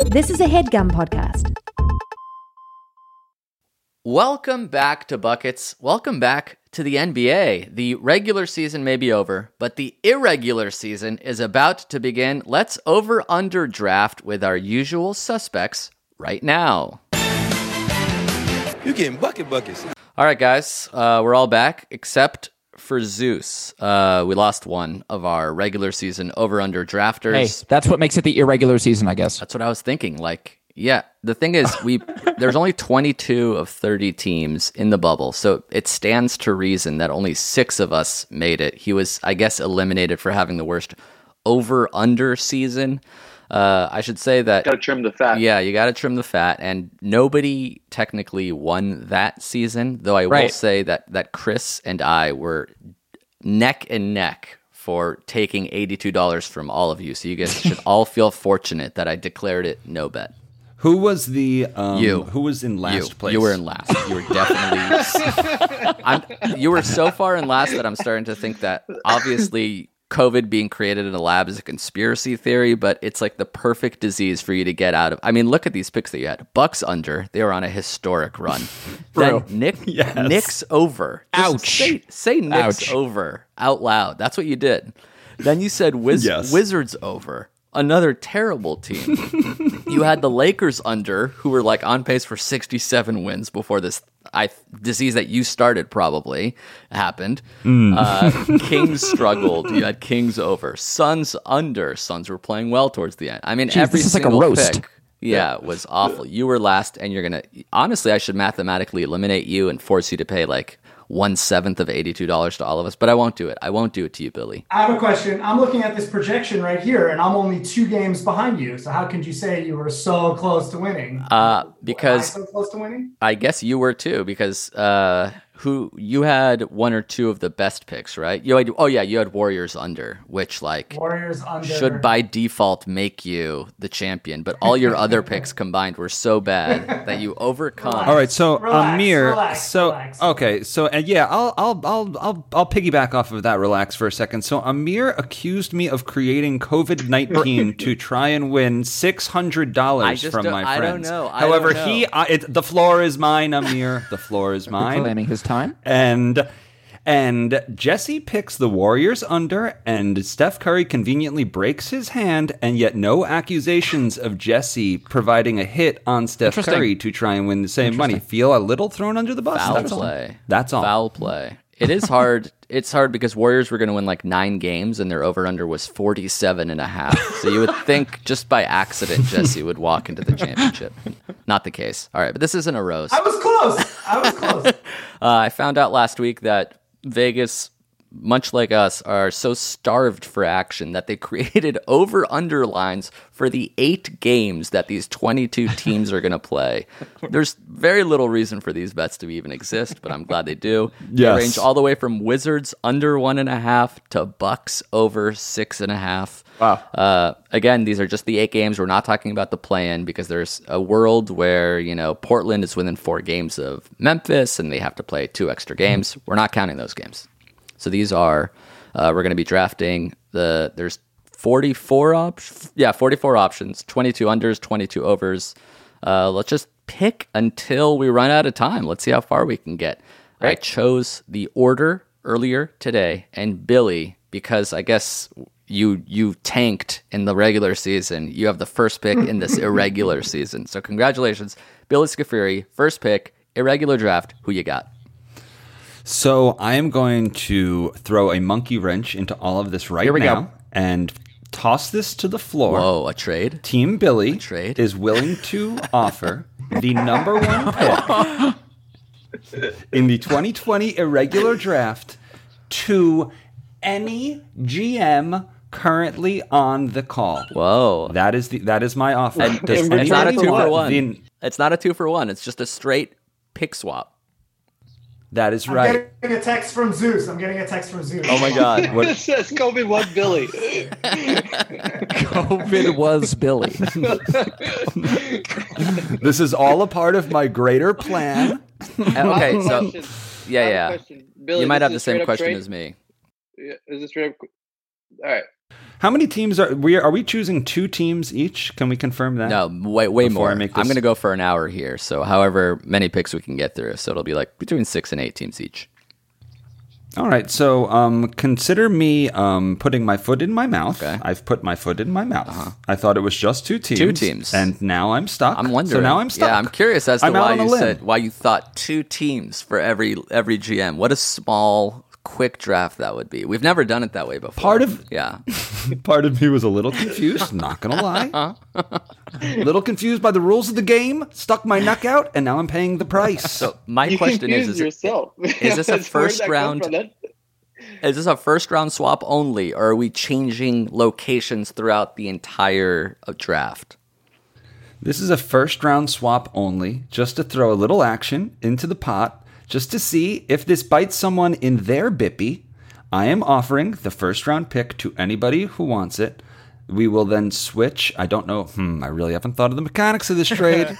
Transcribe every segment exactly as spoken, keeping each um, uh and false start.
This is a HeadGum podcast. Welcome back to Buckets. Welcome back to the N B A. The regular season may be over, but the irregular season is about to begin. Let's over-under draft with our usual suspects right now. You're getting bucket buckets. All right, guys. Uh, we're all back except for Zeus. Uh, we lost one of our regular season over-under drafters. Hey, that's what makes it the irregular season, I guess. That's what I was thinking. Like, yeah, the thing is, we there's only twenty-two of thirty teams in the bubble, so it stands to reason that only six of us made it. He was, I guess, eliminated for having the worst over-under season. Uh, I should say that... Got to trim the fat. Yeah, you got to trim the fat, and nobody technically won that season, though I right. will say that, that Chris and I were neck and neck for taking eighty-two dollars from all of you, so you guys should all feel fortunate that I declared it no bet. Who was the um, you? Who was in last you. place? You were in last. You were definitely. I'm, you were so far in last that I'm starting to think that obviously COVID being created in a lab is a conspiracy theory, but it's like the perfect disease for you to get out of. I mean, look at these picks that you had. Bucks under. They were on a historic run. Bro. Then Nick, Yes. Knicks over. Just Ouch. Say, say Knicks Ouch. over out loud. That's what you did. Then you said Wiz- Yes. Wizards over. Another terrible team. You had the Lakers under, who were like on pace for sixty-seven wins before this I, disease that you started probably happened. Mm. Uh, Kings struggled. You had Kings over. Suns under. Suns were playing well towards the end. I mean, Jeez, every this is like a single roast. pick. Yeah, it was awful. You were last, and you're going to... Honestly, I should mathematically eliminate you and force you to pay like one-seventh of eighty-two dollars to all of us, but I won't do it. I won't do it to you, Billy. I have a question. I'm looking at this projection right here, and I'm only two games behind you. So how could you say you were so close to winning? Uh, because Am I so close to winning? I guess you were too, because uh, who you had one or two of the best picks, right? You had, oh yeah, you had Warriors under, which like Warriors under should by default make you the champion, but all your other picks combined were so bad that you overcome. Relax. All right, so Relax, Amir, relax, so relax. okay, so and yeah, I'll I'll I'll I'll I'll piggyback off of that. Relax for a second. So Amir accused me of creating COVID nineteen to try and win six hundred I dollars just from don't- my I don't friends. know. I However, don't he know. I, it, the floor is mine, Amir. The floor is mine. Reclaiming his time. And and Jesse picks the Warriors under, and Steph Curry conveniently breaks his hand, and yet no accusations of Jesse providing a hit on Steph Interesting. Curry to try and win the same money. Feel a little thrown under the bus. Foul That's all. play. That's all. Foul play. It is hard. It's hard because Warriors were going to win like nine games and their over-under was forty-seven and a half. So you would think just by accident Jesse would walk into the championship. Not the case. All right, but this isn't a roast. I was close. I was close. Uh, I found out last week that Vegas, much like us, are so starved for action that they created over-under lines for the eight games that these twenty-two teams are going to play. There's very little reason for these bets to even exist, but I'm glad they do. They Yes. range all the way from Wizards under one and a half to Bucks over six and a half. Wow. Uh, again, these are just the eight games. We're not talking about the play-in because there's a world where, you know, Portland is within four games of Memphis and they have to play two extra games. We're not counting those games. So these are, uh, we're going to be drafting the, there's forty-four options. Yeah, forty-four options, twenty-two unders, twenty-two overs. Uh, let's just pick until we run out of time. Let's see how far we can get. I chose the order earlier today, and Billy, because I guess you you tanked in the regular season, you have the first pick in this irregular season. So congratulations, Billy Scafuri, first pick, irregular draft. Who you got? So I am going to throw a monkey wrench into all of this right Here we now go. and toss this to the floor. Whoa, a trade? Team Billy trade? is willing to offer the number one pick in the twenty twenty irregular draft to any G M currently on the call. Whoa. That is the that is my offer. And Does it's, it's not a two anybody for want one. the- It's not a two for one. It's just a straight pick swap. that is I'm right. getting a text from Zeus. I'm getting a text from Zeus. Oh my God. It says COVID one Billy. COVID was Billy. This is all a part of my greater plan. Okay, so Question. yeah, I have a yeah. question. Billy, You might this have is the a same straight up question trade? as me. Yeah, is this straight up? All right. How many teams are we? Are we choosing two teams each? Can we confirm that? No, way way Before I more. make I'm this- going to go for an hour here. So however many picks we can get through. So it'll be like between six and eight teams each. All right. So um, consider me um, putting my foot in my mouth. Okay. I've put my foot in my mouth. I thought it was just two teams. Two teams. And now I'm stuck. I'm wondering. So now I'm stuck. Yeah, I'm curious as to I'm out why on a you limb. said why you thought two teams for every every G M. What a small, quick draft that would be. We've never done it that way before. Part of- yeah. Part of me was a little confused, not gonna lie. A little confused by the rules of the game, stuck my neck out, and now I'm paying the price. So my You question is: confused is, it, yourself. is this a That's where first that comes round- from. That- is this a first round swap only, or are we changing locations throughout the entire uh, draft? This is a first round swap only, just to throw a little action into the pot, just to see if this bites someone in their bippy. I am offering the first round pick to anybody who wants it. We will then switch. I don't know. Hmm, I really haven't thought of the mechanics of this trade.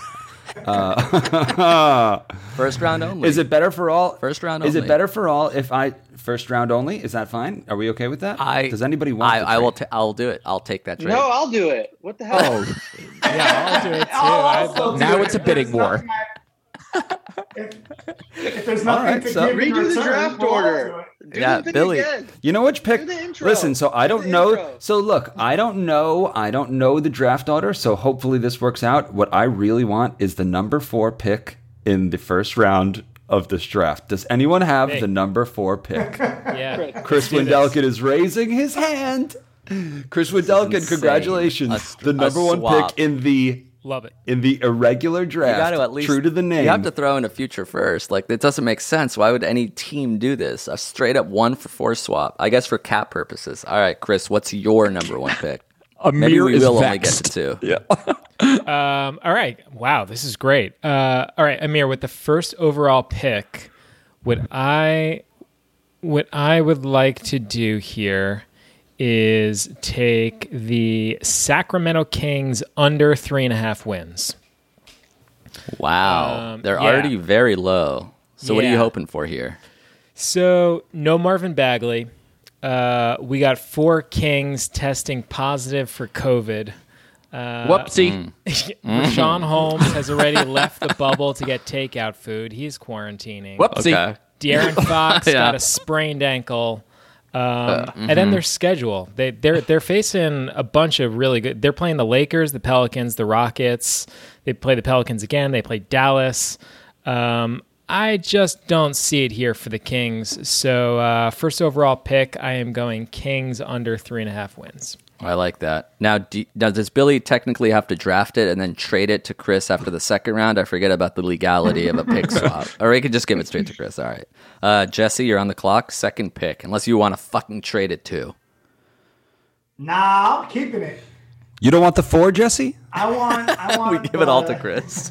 uh, First round only. is it better for all? First round Is it only. better for all if I first round only? Is that fine? Are we okay with that? I, Does anybody want? I, the I will. trade? T- I'll do it. I'll take that trade. No, I'll do it. What the hell? Oh, Yeah, I'll do it too. I'll I'd also love do Now it. it's a If bidding there's war. nothing I- If, if there's nothing right, to so- give in Redo the return, draft we'll all do order. it. Do Yeah, the thing Billy. again. You know which pick? Do the intro. Listen, so I Do don't the know. intro. So look, I don't know. I don't know the draft order. So hopefully this works out. What I really want is the number four pick in the first round of this draft. Does anyone have Hey. the number four pick? Yeah. Chris Wendelkin is raising his hand. Chris Wendelkin, insane. congratulations! A st- the number a one swap. pick in the Love it. in the irregular You draft. got to at least true to the name. You have to throw in a future first. Like it doesn't make sense. Why would any team do this? A straight up one for four swap. I guess for cap purposes. All right, Chris, what's your number one pick? Maybe Amir we is will only get vexed. to two. Yeah. Um, all right. Wow, this is great. Uh, all right, Amir, with the first overall pick, what I what I would like to do here is take the Sacramento Kings under three and a half wins. Wow, Um, they're yeah. already very low. So what are you Yeah. hoping for here? So no Marvin Bagley. Uh, we got four Kings testing positive for COVID. Uh, Whoopsie. Rashawn Holmes has already left the bubble to get takeout food. He's quarantining. Whoopsie. Okay. De'Aaron Fox Yeah. got a sprained ankle. Um, mm-hmm. And then their schedule. They, they're they're facing a bunch of really good. They're playing the Lakers, the Pelicans, the Rockets. They play the Pelicans again. They play Dallas. Um, I just don't see it here for the Kings. So uh, first overall pick, I am going Kings under three and a half wins. I like that. Now, do, now, does Billy technically have to draft it and then trade it to Chris after the second round? I forget about the legality of a pick swap. Or he could just give it straight to Chris. All right. Uh, Jesse, you're on the clock. Second pick. Unless you want to fucking trade it too. Nah, I'm keeping it. You don't want the four, Jesse? I want. I want. We give it all the- to Chris.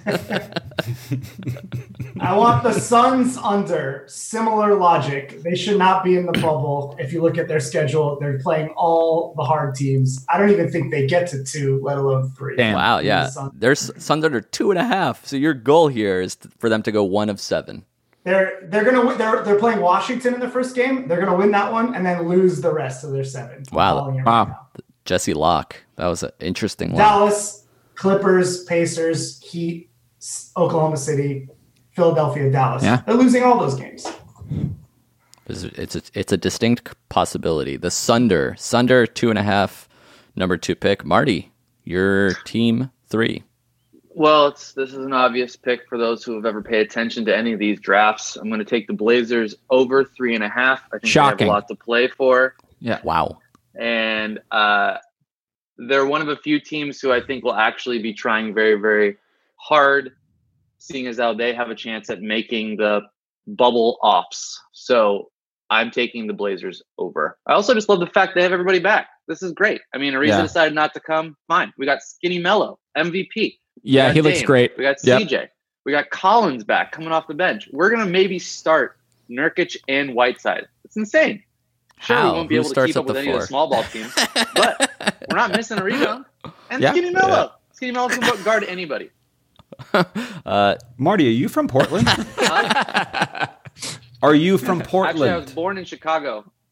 I want the Suns under. Similar logic. They should not be in the bubble. If you look at their schedule, they're playing all the hard teams. I don't even think they get to two, let alone three. Damn. Wow, yeah. The Suns. There's Suns under two and a half. So your goal here is to, for them to go one of seven. They're they're gonna win, they're they're playing Washington in the first game. They're gonna win that one and then lose the rest of their seven. I'm Wow. calling it right Wow. now. Jesse Locke. That was an interesting one. Dallas, Clippers, Pacers, Heat, S- Oklahoma City, Philadelphia, Dallas. Yeah. They're losing all those games. It's a, it's a, it's a distinct possibility. The Sunder. Sunder, two and a half, number two pick. Marty, your team three. Well, it's this is an obvious pick for those who have ever paid attention to any of these drafts. I'm going to take the Blazers over three and a half. I think Shocking. they have a lot to play for. Yeah. Wow. And uh, they're one of a few teams who I think will actually be trying very, very hard, seeing as how they have a chance at making the bubble offs. So I'm taking the Blazers over. I also just love the fact they have everybody back. This is great. I mean, Ariza Yeah. decided not to come. Fine. We got Skinny Mello, M V P. Yeah, We got he looks Dame. great. We got Yep. C J. We got Collins back coming off the bench. We're going to maybe start Nurkic and Whiteside. It's insane. Sure, How? we won't be Who able to starts keep at up with the any of four? the small ball teams, but we're not missing a rebound. And Yeah. Skinny Mello. Skinny Mello can guard anybody. Uh, Marty, are you from Portland? Are you from Actually, I was Portland? born in Chicago.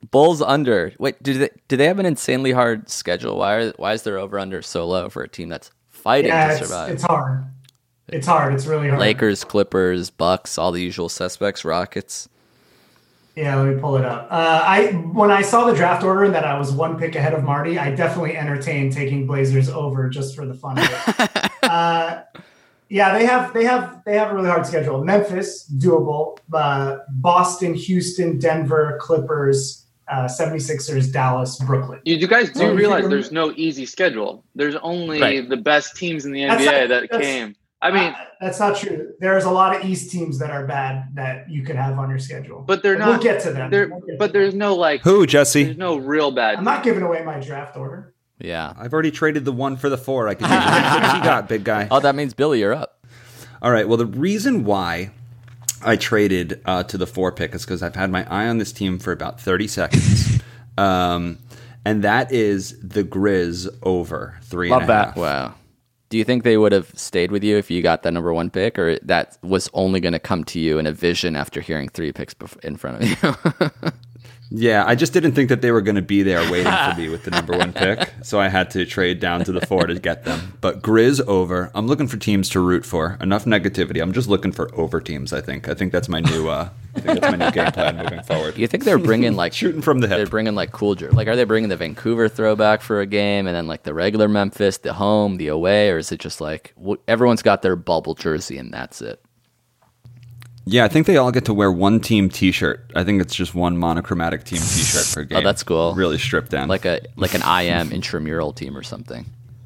Bulls under. Wait, do they do they have an insanely hard schedule? Why are why is their over under so low for a team that's fighting Yeah, to it's, survive? it's hard. It's hard. It's really hard. Lakers, Clippers, Bucks, all the usual suspects, Rockets. Yeah, let me pull it up. Uh, I when I saw the draft order and that I was one pick ahead of Marty, I definitely entertained taking Blazers over just for the fun of it. uh, yeah, they have they have they have a really hard schedule. Memphis, doable. Uh, Boston, Houston, Denver, Clippers, uh, seventy-sixers, Dallas, Brooklyn. You, you guys do Oh, you realize figure- there's no easy schedule. There's only Right. the best teams in the That's N B A not- that that's- came. I mean, Uh, that's not true. There's a lot of East teams that are bad that you could have on your schedule. but they're And not. We'll get to them. They're, We'll get but to there's them. no like. Who, There's Jesse? no real bad. I'm not giving away my draft order. Yeah. I've already traded the one for the four. I can use it. What you got, big guy? Oh, that means Billy, you're up. All right. Well, the reason why I traded uh, to the four pick is because I've had my eye on this team for about thirty seconds. um, and that is the Grizz over three Love and a that. half. Wow. Do you think they would have stayed with you if you got that number one pick, or that was only going to come to you in a vision after hearing three picks bef- in front of you? Yeah, I just didn't think that they were going to be there waiting for me with the number one pick, so I had to trade down to the four to get them. But Grizz over. I'm looking for teams to root for. Enough negativity. I'm just looking for over teams. I think. I think that's my new. Uh, I think that's my new game plan moving forward. You think they're bringing like Shooting from the They're hip. bringing like cool jer- like are they bringing the Vancouver throwback for a game and then like the regular Memphis, the home, the away, or is it just like wh- everyone's got their bubble jersey and that's it? Yeah, I think they all get to wear one team T-shirt. I think it's just one monochromatic team T-shirt per game. Oh, that's cool. Really stripped down. Like a like an I M intramural team or something.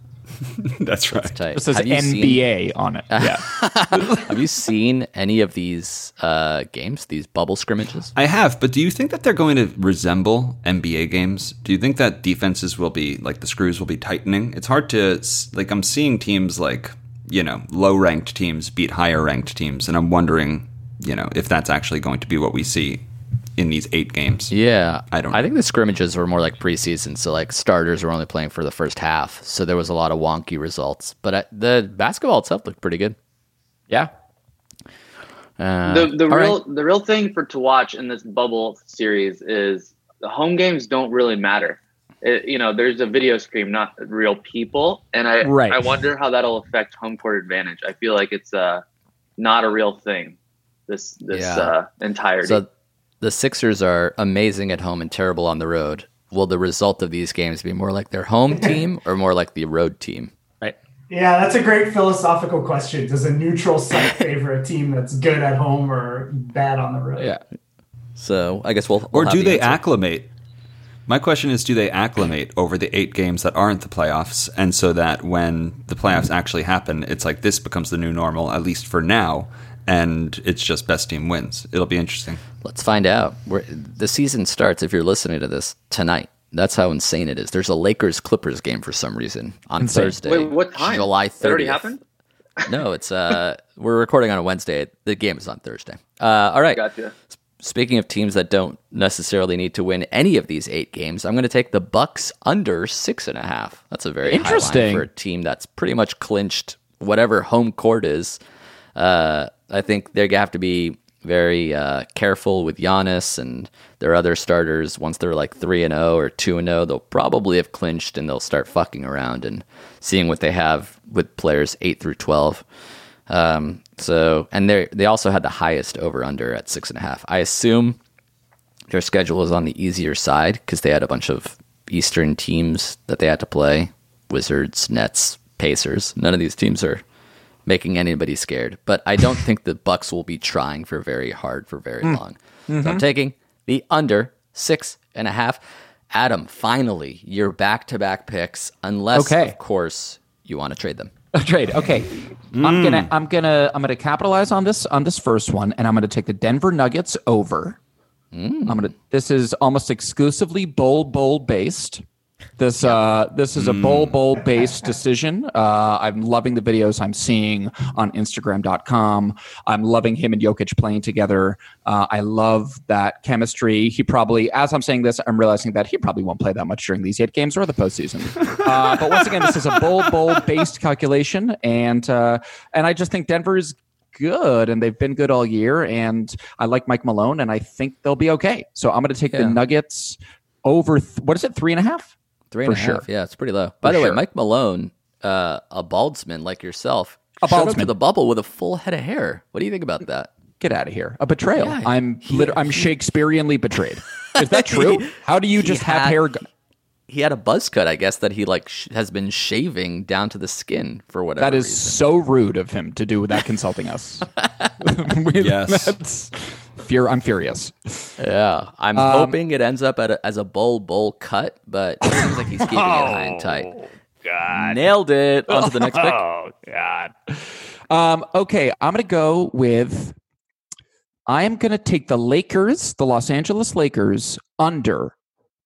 that's right. Tight. It says Have you N B A on it. Yeah. Have you seen any of these uh, games, these bubble scrimmages? I have, but do you think that they're going to resemble N B A games? Do you think that defenses will be like the screws will be tightening? It's hard to like. I'm seeing teams like you know low ranked teams beat higher ranked teams, and I'm wondering you know if that's actually going to be what we see in these eight games. Yeah, I don't I know. think the scrimmages were more like preseason, so like starters were only playing for the first half, so there was a lot of wonky results. But uh, the basketball itself looked pretty good. Yeah. Uh, the the all real right. the real thing for to watch in this bubble series is the home games don't really matter. It, you know, there's a video screen, not real people, and I Right. I wonder how that'll affect home court advantage. I feel like it's uh not a real thing. This this Yeah. uh, entirety. So the Sixers are amazing at home and terrible on the road. Will the result of these games be more like their home team or more like the road team? Right. Yeah, that's a great philosophical question. Does a neutral site favor a team that's good at home or bad on the road? Yeah. So I guess we'll. we'll Or have do the they answer. acclimate? My question is, do they acclimate over the eight games that aren't the playoffs, and so that when the playoffs actually happen, it's like this becomes the new normal, at least for now, and it's just best team wins. It'll be interesting. Let's find out. We're, the season starts, if you're listening to this, tonight. That's how insane it is. There's a Lakers-Clippers game for some reason on Insane. Thursday. Wait, what time? July That already thirtieth. happened? No, it's uh, we're recording on a Wednesday. The game is on Thursday. Uh, all right. Gotcha. Speaking of teams that don't necessarily need to win any of these eight games, I'm going to take the Bucks under six and a half. That's a very high line Interesting. for a team that's pretty much clinched whatever home court is. Uh, I think they have to be very uh, careful with Giannis and their other starters. Once they're like three and zero or two and zero, they'll probably have clinched and they'll start fucking around and seeing what they have with players eight through twelve. Um, so, and they they also had the highest over under at six and a half. I assume their schedule is on the easier side because they had a bunch of Eastern teams that they had to play: Wizards, Nets, Pacers. None of these teams are making anybody scared. But I don't think the Bucks will be trying for very hard for very long. So I'm taking the under six and a half. Adam, finally, your back-to-back picks, unless Okay. of course you want to trade them. Trade. Okay. I'm gonna I'm gonna I'm gonna capitalize on this on this first one, and I'm gonna take the Denver Nuggets over. I'm gonna this is almost exclusively bowl bowl based. This uh this is a bowl bowl based decision. Uh I'm loving the videos I'm seeing on Instagram dot com. I'm loving him and Jokic playing together. Uh, I love that chemistry. He probably, as I'm saying this, I'm realizing that he probably won't play that much during these eight games or the postseason. Uh, but once again, this is a bowl bowl based calculation, and uh, and I just think Denver's good, and they've been good all year. And I like Mike Malone, and I think they'll be okay. So I'm going to take Yeah. the Nuggets over. Th- what is it? Three and a half. Three and For a half. sure. Yeah, it's pretty low. By For the way, sure. Mike Malone, uh, a baldsman like yourself, A showed up to baldsman. the bubble with a full head of hair. What do you think about that? Get out of here! A betrayal. Yeah, I'm he- lit- I'm he- Shakespeareanly betrayed. Is that true? How do you He just have had- hair? Go- He had a buzz cut, I guess, that he like sh- has been shaving down to the skin for whatever That is reason. so rude of him to do without consulting us. Yes. That's fear. I'm furious. Yeah, I'm Um, hoping it ends up at a, as a bowl bowl cut, but it seems like he's keeping it high and tight. God. Nailed it. On to the next pick. Oh God. Um, okay, I'm gonna go with. I am gonna take the Lakers, the Los Angeles Lakers, under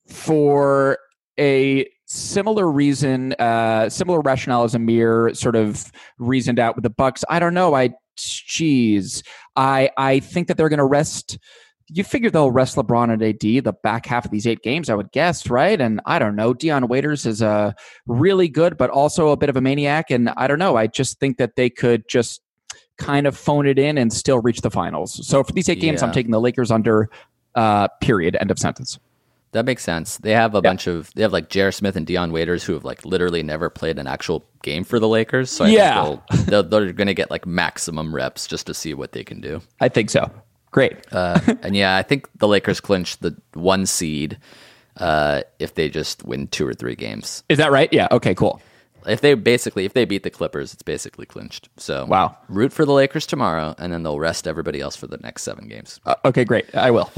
for a similar reason, uh, similar rationale as Amir sort of reasoned out with the Bucks. I don't know. I, geez, I I think that they're gonna rest. You figure they'll rest LeBron and A D the back half of these eight games, I would guess, right? And I don't know. Deion Waiters is a really good, but also a bit of a maniac. And I don't know. I just think that they could just kind of phone it in and still reach the finals. So for these eight games, I'm Yeah. taking the Lakers under. Uh, period. End of sentence. That makes sense. They have a bunch of they have like J R. Smith and Deion Waiters who have like literally never played an actual game for the Lakers. So I Yeah. think they'll, they'll, they're going to get like maximum reps just to see what they can do. I think so. Great. Uh, and yeah, I think the Lakers clinch the one seed uh, if they just win two or three games. Is that right? Yeah. Okay, cool. If they basically if they beat the Clippers, it's basically clinched. So Wow. root for the Lakers tomorrow, and then they'll rest everybody else for the next seven games. Uh, okay, great. I will.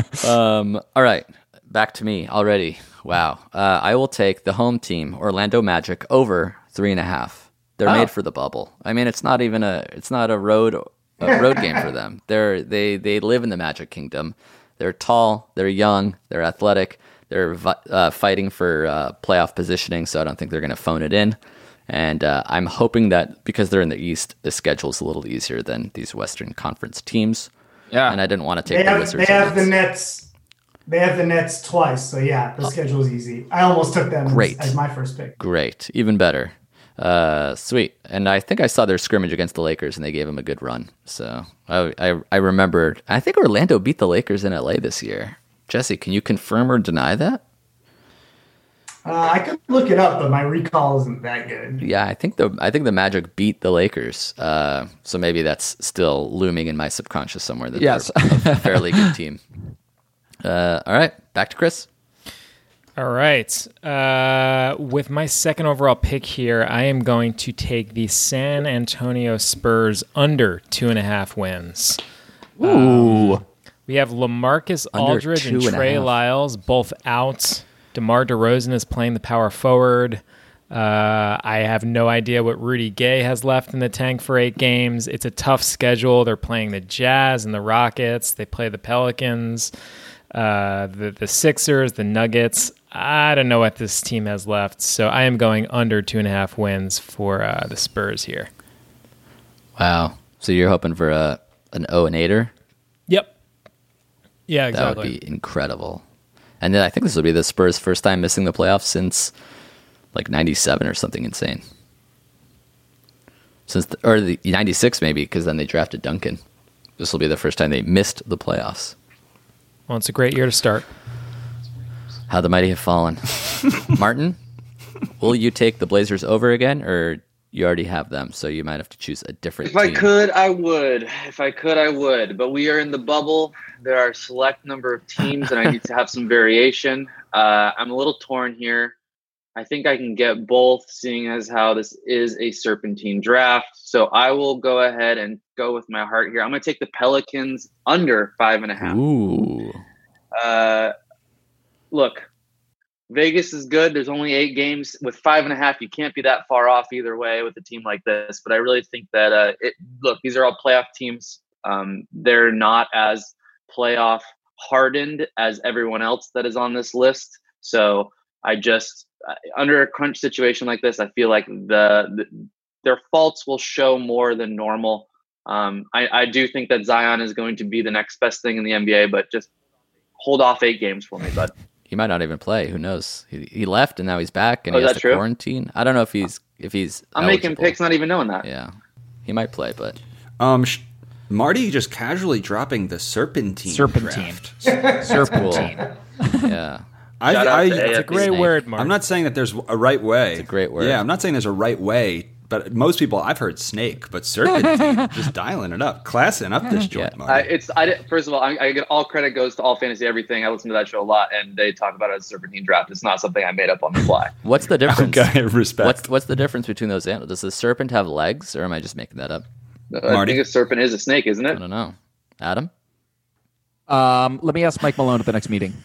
Um, all right, back to me already. Wow. Uh, I will take the home team, Orlando Magic, over three and a half. They're Oh. made for the bubble. I mean, it's not even a it's not a road a road game for them. They're they they live in the Magic Kingdom. They're tall. They're young. They're athletic. They're vi- uh, fighting for uh, playoff positioning, so I don't think they're going to phone it in. And uh, I'm hoping that because they're in the East, the schedule's a little easier than these Western Conference teams. Yeah. And I didn't want to They take the have, Wizards. they have the Nets. Nets. They have the Nets twice. So yeah, the schedule is easy. I almost took them Great. as, as my first pick. Great, even better. Uh, sweet. And I think I saw their scrimmage against the Lakers, and they gave them a good run. So I, I, I remembered. I think Orlando beat the Lakers in L A this year. Jesse, can you confirm or deny that? Uh, I could look it up, but my recall isn't that good. Yeah, I think the I think the Magic beat the Lakers. Uh, so maybe that's still looming in my subconscious somewhere. That Yes. they're a fairly good team. Uh, all right, back to Chris. All right. Uh, with my second overall pick here, I am going to take the San Antonio Spurs under two and a half wins. Ooh. We have LaMarcus Under Aldridge and two and a Trey half. Lyles both out. DeMar DeRozan is playing the power forward. Uh, I have no idea what Rudy Gay has left in the tank for eight games. It's a tough schedule. They're playing the Jazz and the Rockets. They play the Pelicans, uh, the, the Sixers, the Nuggets. I don't know what this team has left, so I am going under two and a half wins for uh, the Spurs here. Wow. So you're hoping for a an oh and eighter? Yep. Yeah, That exactly. would be incredible. And then I think this will be the Spurs' first time missing the playoffs since like ninety-seven or something insane. Since the, or the ninety-six maybe, because then they drafted Duncan. This will be the first time they missed the playoffs. Well, it's a great year to start. How the mighty have fallen. Martin, will you take the Blazers over again, or you already have them, so you might have to choose a different If I team? could, I would. If I could, I would. But we are in the bubble. There are a select number of teams, and I need to have some variation. Uh, I'm a little torn here. I think I can get both, seeing as how this is a serpentine draft. So I will go ahead and go with my heart here. I'm going to take the Pelicans under five and a half. Ooh. Uh, look, Vegas is good. There's only eight games. With five and a half, you can't be that far off either way with a team like this. But I really think that, uh, it, look, these are all playoff teams. Um, they're not as playoff hardened as everyone else that is on this list. So I just, uh, under a crunch situation like this, I feel like the, the their faults will show more than normal. Um, I, I do think that Zion is going to be the next best thing in the N B A, but just hold off eight games for me, bud. He might not even play. Who knows? He, he left and now he's back and Oh, he is has that to true? quarantine. I don't know if he's if he's. I'm making eligible. picks not even knowing that. Yeah, he might play, but Um, sh- Marty just casually dropping the Serpentine. Serpentine. draft. Serpentine. Yeah. I, Shout out I, to A F C. It's a great Snake. word, Mark. I'm not saying that there's a right way. It's a great word. Yeah, I'm not saying there's a right way, but most people, I've heard snake, but Serpentine, just dialing it up, classing up this joint, Yeah. Marty. Uh, it's I did- first of all, I, I get all credit goes to All Fantasy Everything. I listen to that show a lot, and they talk about it as Serpentine Draft. It's not something I made up on the fly. What's the difference? Okay, respect. What's what's the difference between those animals? Does the serpent have legs, or am I just making that up? I Marty? think a serpent is a snake, isn't I it? don't know. Adam? Um, let me ask Mike Malone at the next meeting.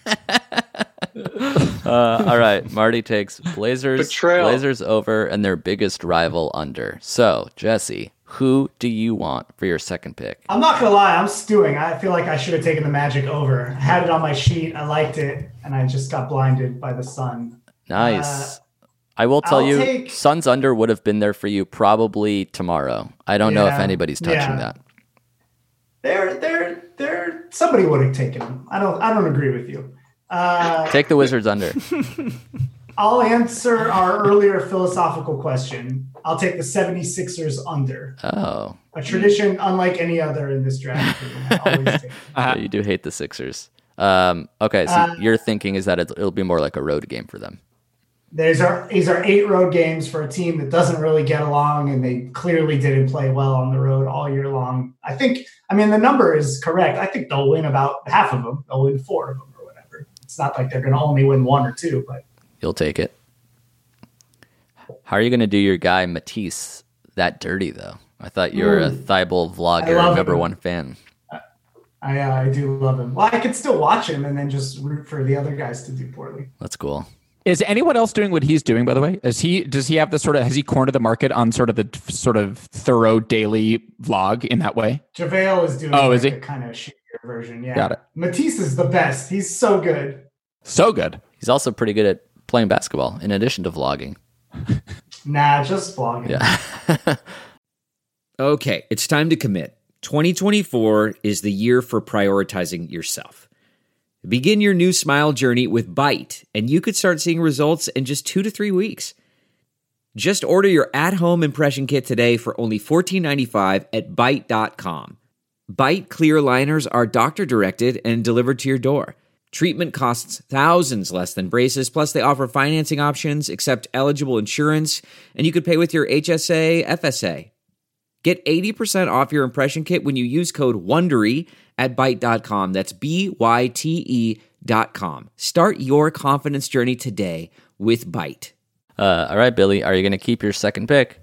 Uh, all right. Marty takes Blazers, Betrayal. Blazers over, and their biggest rival under. So, Jesse, who do you want for your second pick? I'm not gonna lie, I'm stewing. I feel like I should have taken the Magic over. I had it on my sheet, I liked it, and I just got blinded by the sun. Nice. I will tell I'll you, take- Suns under would have been there for you probably tomorrow. I don't know if Yeah, anybody's touching yeah. that. They're they're they're somebody would have taken them. I don't I don't agree with you. Uh, Take the Wizards under. I'll answer our earlier philosophical question. I'll take the 76ers under. Oh, A tradition unlike any other in this draft. I always take it. so you do hate the Sixers. Um, okay, so Uh, your thinking is that it's, it'll be more like a road game for them. These are these are eight road games for a team that doesn't really get along, and they clearly didn't play well on the road all year long. I think, I mean, the number is correct. I think they'll win about half of them. They'll win four of them or whatever. It's not like they're going to only win one or two, but You'll take it. How are you going to do your guy Matisse that dirty, though? I thought you were a Thibault I vlogger, love number him. one fan. I uh, I do love him. Well, I could still watch him and then just root for the other guys to do poorly. That's cool. Is anyone else doing what he's doing, by the way? Is he does he have the sort of has he cornered the market on sort of the sort of thorough daily vlog in that way? JaVale is doing Oh, like is he? a kind of shittier version. Yeah. Got it. Matisse is the best. He's so good. So good. He's also pretty good at playing basketball in addition to vlogging. Nah, just vlogging. Yeah. Okay, it's time to commit. twenty twenty-four is the year for prioritizing yourself. Begin your new smile journey with Byte, and you could start seeing results in just two to three weeks. Just order your at-home impression kit today for only fourteen ninety-five at byte dot com. Byte clear liners are doctor-directed and delivered to your door. Treatment costs thousands less than braces, plus they offer financing options, accept eligible insurance, and you could pay with your H S A, F S A. Get eighty percent off your impression kit when you use code WONDERY at byte dot com. That's B Y T E dot com. Start your confidence journey today with Byte. Uh, all right, Billy, are you going to keep your second pick?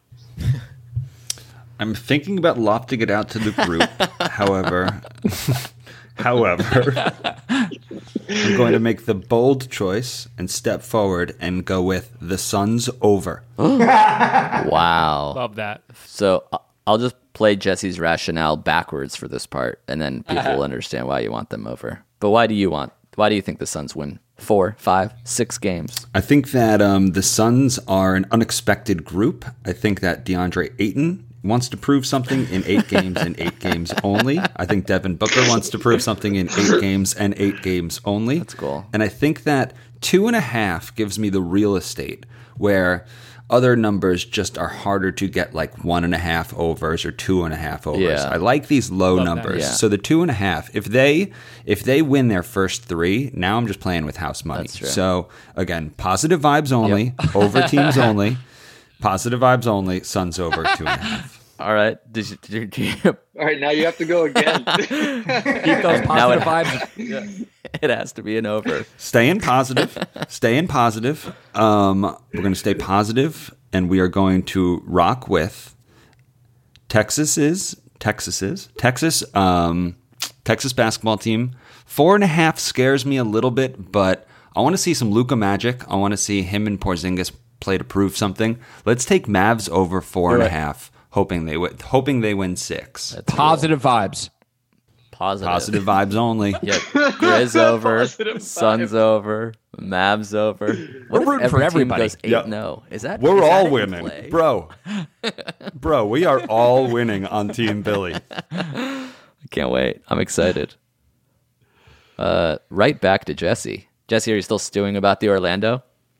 I'm thinking about lofting it out to the group. however, however, I'm going to make the bold choice and step forward and go with the Suns over. Wow. Love that. So uh, I'll just play Jesse's rationale backwards for this part, and then people will understand why you want them over. But why do you want? Why do you think the Suns win four, five, six games? I think that um, the Suns are an unexpected group. I think that DeAndre Ayton wants to prove something in eight games and eight games only. I think Devin Booker wants to prove something in eight games and eight games only. That's cool. And I think that two and a half gives me the real estate where other numbers just are harder to get, like one and a half overs or two and a half overs. Yeah. I like these low Love that. numbers. Yeah. So the two and a half, if they if they win their first three, now I'm just playing with house money. That's true. So again, positive vibes only, over teams only, positive vibes only, Suns over two and a half. All right. Did you, did you, did you- All right, now you have to go again. Keep those Now it- positive vibes. it has to be an over. Staying positive. Staying positive. Um, we're going to stay positive, and we are going to rock with Texas is Texas is Texas. Um, Texas basketball team. Four and a half scares me a little bit, but I want to see some Luka magic. I want to see him and Porzingis play to prove something. Let's take Mavs over four and a right. half, hoping they win. Hoping they win six. That's Positive vibes. Positive. Positive vibes only. Yeah. Grizz over. Positive Suns over. Mavs over. What if rooting for every team everybody. goes eight Yeah. and oh? Is that We're is that all in winning, play? bro. Bro, we are all winning on Team Billy. I can't wait. I'm excited. Uh, right back to Jesse. Jesse, are you still stewing about the Orlando?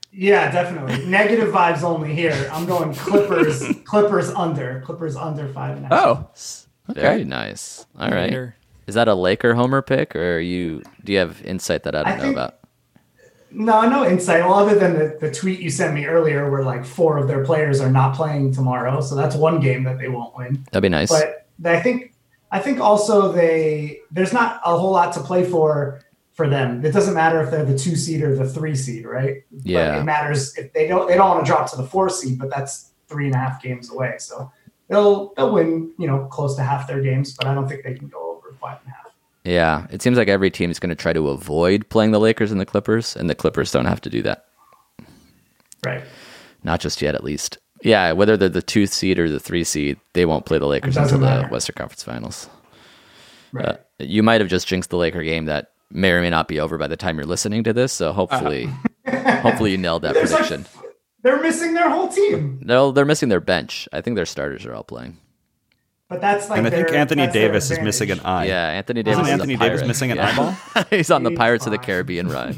Yeah, definitely. Negative vibes only here. I'm going Clippers. Clippers under. Clippers under five and a half. Oh, Very nice. All right. Later. Is that a Laker homer pick, or are you? Do you have insight that I don't I know think- about? No, no insight. Well, other than the, the tweet you sent me earlier, where like four of their players are not playing tomorrow, so that's one game that they won't win. That'd be nice. But I think, I think also they there's not a whole lot to play for for them. It doesn't matter if they're the two seed or the three seed, right? Yeah. But it matters if they don't they don't want to drop to the four seed, but that's three and a half games away. So they'll they'll win, you know, close to half their games, but I don't think they can go over five and a half. Yeah, it seems like every team is going to try to avoid playing the Lakers and the Clippers, and the Clippers don't have to do that. Right. Not just yet, at least. Yeah, whether they're the two seed or the three seed, they won't play the Lakers It doesn't until the matter. Western Conference Finals. Right. Uh, you might have just jinxed the Laker game that may or may not be over by the time you're listening to this. So hopefully, hopefully you nailed that There's like- prediction. They're missing their whole team. No, they're missing their bench. I think their starters are all playing. But that's like And I think their- Anthony that's their Davis is missing an advantage. eye. Yeah, Anthony Davis. Isn't is a Anthony Davis pirate. missing an Yeah. eyeball? He's on the He's Pirates of the fine. Caribbean ride.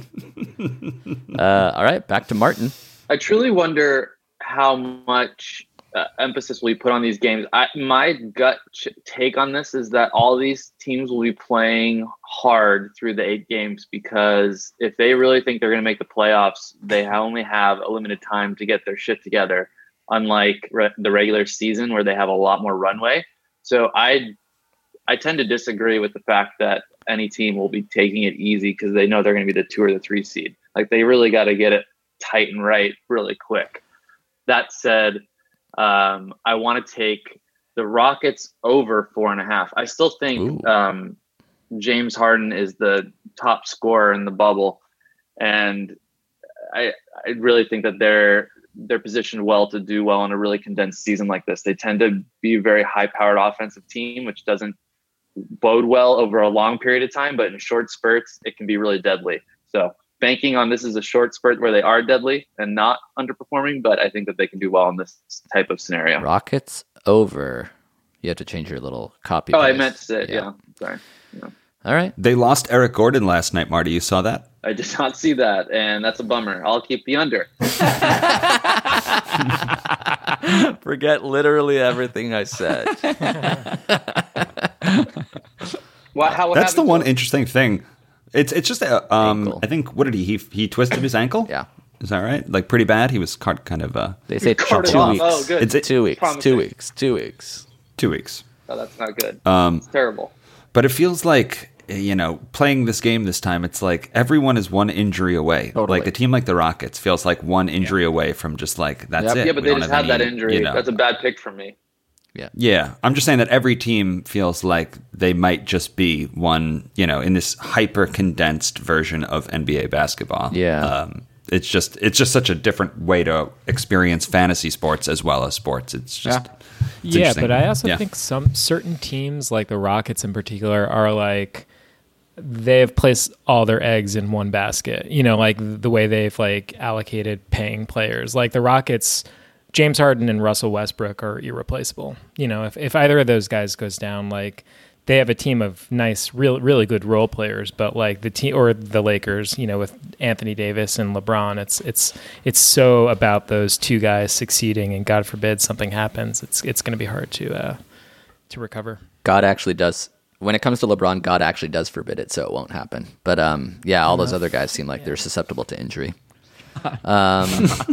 uh, all right, back to Martin. I truly wonder how much uh, emphasis we put on these games. I, my gut ch- take on this is that all these teams will be playing hard through the eight games, because if they really think they're going to make the playoffs, they only have a limited time to get their shit together, unlike re- the regular season where they have a lot more runway. So I, I tend to disagree with the fact that any team will be taking it easy because they know they're going to be the two or the three seed. Like, they really got to get it tight and right really quick. That said, um, I want to take the Rockets over four and a half. I still think um, James Harden is the top scorer in the bubble, and I I really think that they're they're positioned well to do well in a really condensed season like this. They tend to be a very high-powered offensive team, which doesn't bode well over a long period of time, but in short spurts, it can be really deadly. So banking on this is a short spurt where they are deadly and not underperforming, but I think that they can do well in this type of scenario. Rockets over. You have to change your little copy. Oh, I paste. meant to say, yeah. Sorry. Yeah. All right. They lost Eric Gordon last night, Marty. You saw that? I did not see that, and that's a bummer. I'll keep the under. Forget literally everything I said. What, how, what That's the happened one to him? interesting thing. It's it's just a, um Ankle. I think what did he he he twisted his ankle? Yeah. Is that right? Like pretty bad. He was caught kind of uh They say two Carted off. weeks. Oh, good. It's it, Two weeks. Promising. Two weeks. Two weeks. two weeks. Oh, that's not good. Um, It's terrible. but it feels like you know playing this game this time. It's like everyone is one injury away. Totally. Like a team like the Rockets feels like one injury away from just like that's Yep. it. Yeah, but We they don't just have had that any, injury. you know- That's a bad pick for me. Yeah, I'm just saying that every team feels like they might just be one, you know, in this hyper condensed version of N B A basketball. Yeah. um, it's just it's just such a different way to experience fantasy sports as well as sports. It's just it's Yeah, interesting. but I also Yeah. think some certain teams, like the Rockets in particular, are like they have placed all their eggs in one basket. You know, like the way they've like allocated paying players. Like the Rockets, James Harden and Russell Westbrook are irreplaceable. You know, if if either of those guys goes down, like they have a team of nice, real, really good role players. But like the team or the Lakers, you know, with Anthony Davis and LeBron, it's it's it's so about those two guys succeeding. And God forbid something happens, it's it's going to be hard to uh, to recover. God actually does. When it comes to LeBron, God actually does forbid it, so it won't happen. But um, yeah, all those other guys seem like they're susceptible to injury. Um,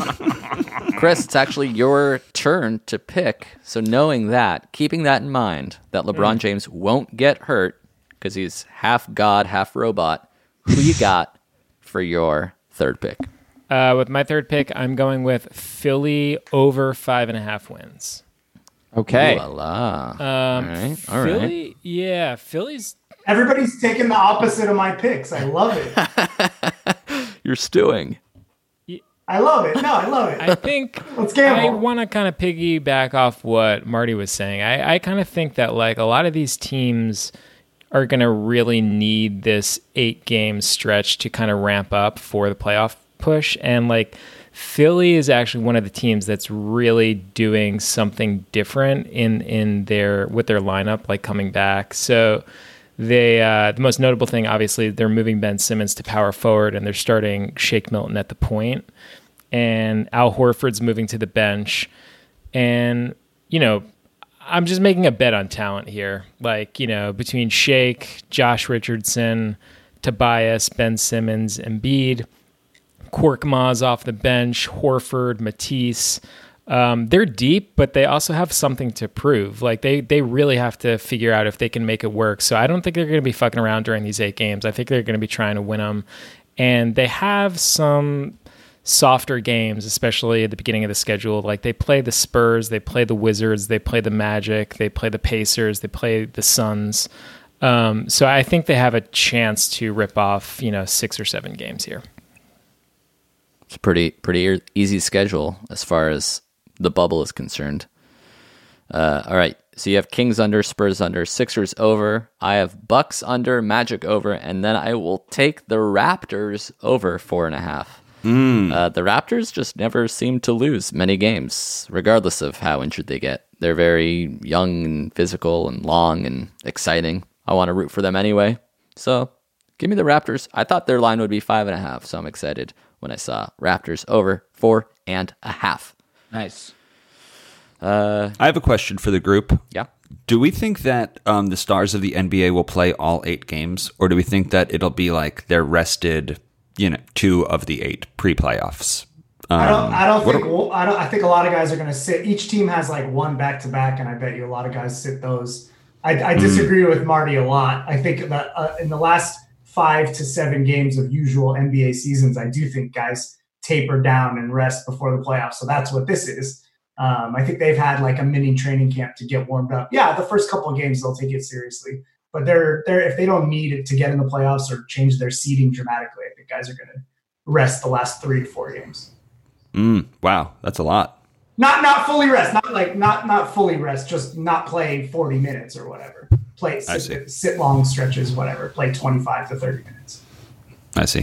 Chris, it's actually your turn to pick. So knowing that, keeping that in mind, that LeBron James won't get hurt because he's half God, half robot, who you got for your third pick? Uh, with my third pick, I'm going with Philly over five and a half wins. Okay. Ooh la la. Um, all right, all right. Philly, yeah, Philly's. Everybody's taking the opposite of my picks. I love it. You're stewing. I love it. No, I love it. I think Let's gamble. I want to kind of piggyback off what Marty was saying. I, I kind of think that like a lot of these teams are going to really need this eight game stretch to kind of ramp up for the playoff push. And like Philly is actually one of the teams that's really doing something different in, in their, with their lineup, like coming back. So they, uh, the most notable thing, obviously, they're moving Ben Simmons to power forward and they're starting Shake Milton at the point. and Al Horford's moving to the bench. And, you know, I'm just making a bet on talent here. Like, you know, between Shake, Josh Richardson, Tobias, Ben Simmons, Embiid, Korkmaz off the bench, Horford, Matisse. Um, they're deep, but they also have something to prove. Like they, they really have to figure out if they can make it work. So I don't think they're going to be fucking around during these eight games. I think they're going to be trying to win them. And they have some softer games, especially at the beginning of the schedule. Like they play the Spurs, they play the Wizards, they play the Magic, they play the Pacers, they play the Suns. Um, so I think they have a chance to rip off, you know, six or seven games here. It's a pretty pretty easy schedule as far as the bubble is concerned. Uh, all right, so you have Kings under, Spurs under, Sixers over. I have Bucks under, Magic over, and then I will take the Raptors over four and a half. Mm. Uh, the Raptors just never seem to lose many games, regardless of how injured they get. They're very young and physical and long and exciting. I want to root for them anyway. So give me the Raptors. I thought their line would be five and a half, so I'm excited when I saw Raptors over four and a half. Nice. Uh, I have a question for the group. Yeah. Do we think that um, the stars of the N B A will play all eight games, or do we think that it'll be like they're rested, you know, two of the eight pre-playoffs? Um, I don't. I don't think. are, well, I don't. I think a lot of guys are going to sit. Each team has like one back to back, and I bet you a lot of guys sit those. I, I disagree mm. with Marty a lot. I think that uh, in the last five to seven games of usual N B A seasons, I do think guys taper down and rest before the playoffs. So that's what this is. Um, I think they've had like a mini training camp to get warmed up. Yeah, the first couple of games they'll take it seriously, but they're they're if they don't need it to get in the playoffs or change their seeding dramatically, I think guys are going to rest the last three to four games. Mm, wow, that's a lot. Not not fully rest, not like not not fully rest, just not play forty minutes or whatever. Play sit, sit long stretches, whatever. Play twenty-five to thirty minutes. I see.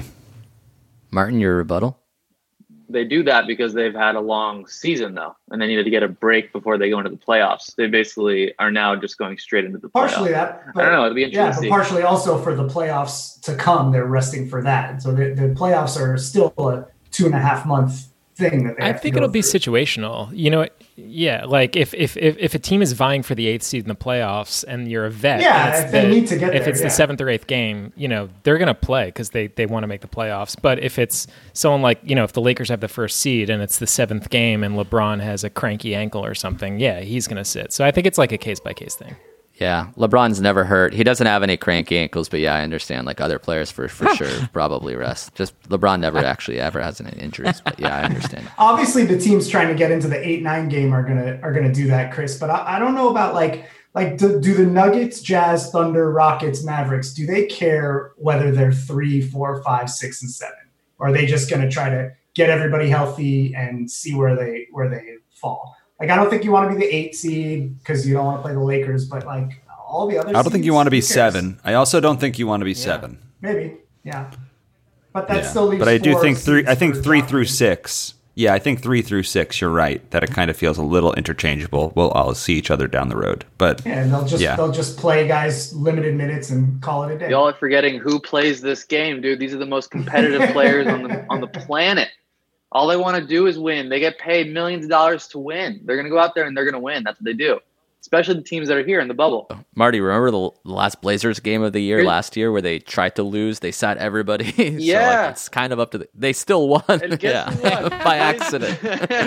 Martin, your rebuttal? They do that because they've had a long season, though, and they needed to get a break before they go into the playoffs. They basically are now just going straight into the playoffs. Partially that. But, I don't know. It'll be interesting. Yeah, to but see. partially also for the playoffs to come, they're resting for that. So the, the playoffs are still a two and a half month thing that they I have think to go it'll be through. situational. You know, yeah, like if, if if if a team is vying for the eighth seed in the playoffs and you're a vet, Yeah, and it's if they the, need to get if there, it's yeah. the seventh or eighth game, you know, they're going to play because they, they want to make the playoffs. But if it's someone like, you know, if the Lakers have the first seed and it's the seventh game and LeBron has a cranky ankle or something, yeah, he's going to sit. So I think it's like a case by case thing. Yeah, LeBron's never hurt. He doesn't have any cranky ankles, but yeah, I understand. Like other players, for for sure, probably rest. Just LeBron never actually ever has any injuries, but yeah, I understand. Obviously, the teams trying to get into the eight nine game are gonna are gonna do that, Chris. But I, I don't know about like like do, do the Nuggets, Jazz, Thunder, Rockets, Mavericks? Do they care whether they're three, four, five, six, and seven, or are they just gonna try to get everybody healthy and see where they where they fall? Like, I don't think you want to be the eight seed because you don't want to play the Lakers, but like all the other I don't think you want to be seeds, who cares? seven. I also don't think you want to be Yeah, seven. Maybe, yeah. But that Yeah. still leaves. But I do four think three. seeds I think for three Jokic. through six. Yeah, I think three through six. You're right. That it kind of feels a little interchangeable. We'll all see each other down the road. But Yeah, and they'll just Yeah. they'll just play guys limited minutes and call it a day. Y'all are forgetting who plays this game, dude. These are the most competitive players on the on the planet. All they want to do is win. They get paid millions of dollars to win. They're going to go out there and they're going to win. That's what they do. Especially the teams that are here in the bubble. Marty, remember the the last Blazers game of the year Here- last year where they tried to lose? They sat everybody. so Yeah. like, it's kind of up to the, they still won. And guess yeah, who won? by accident.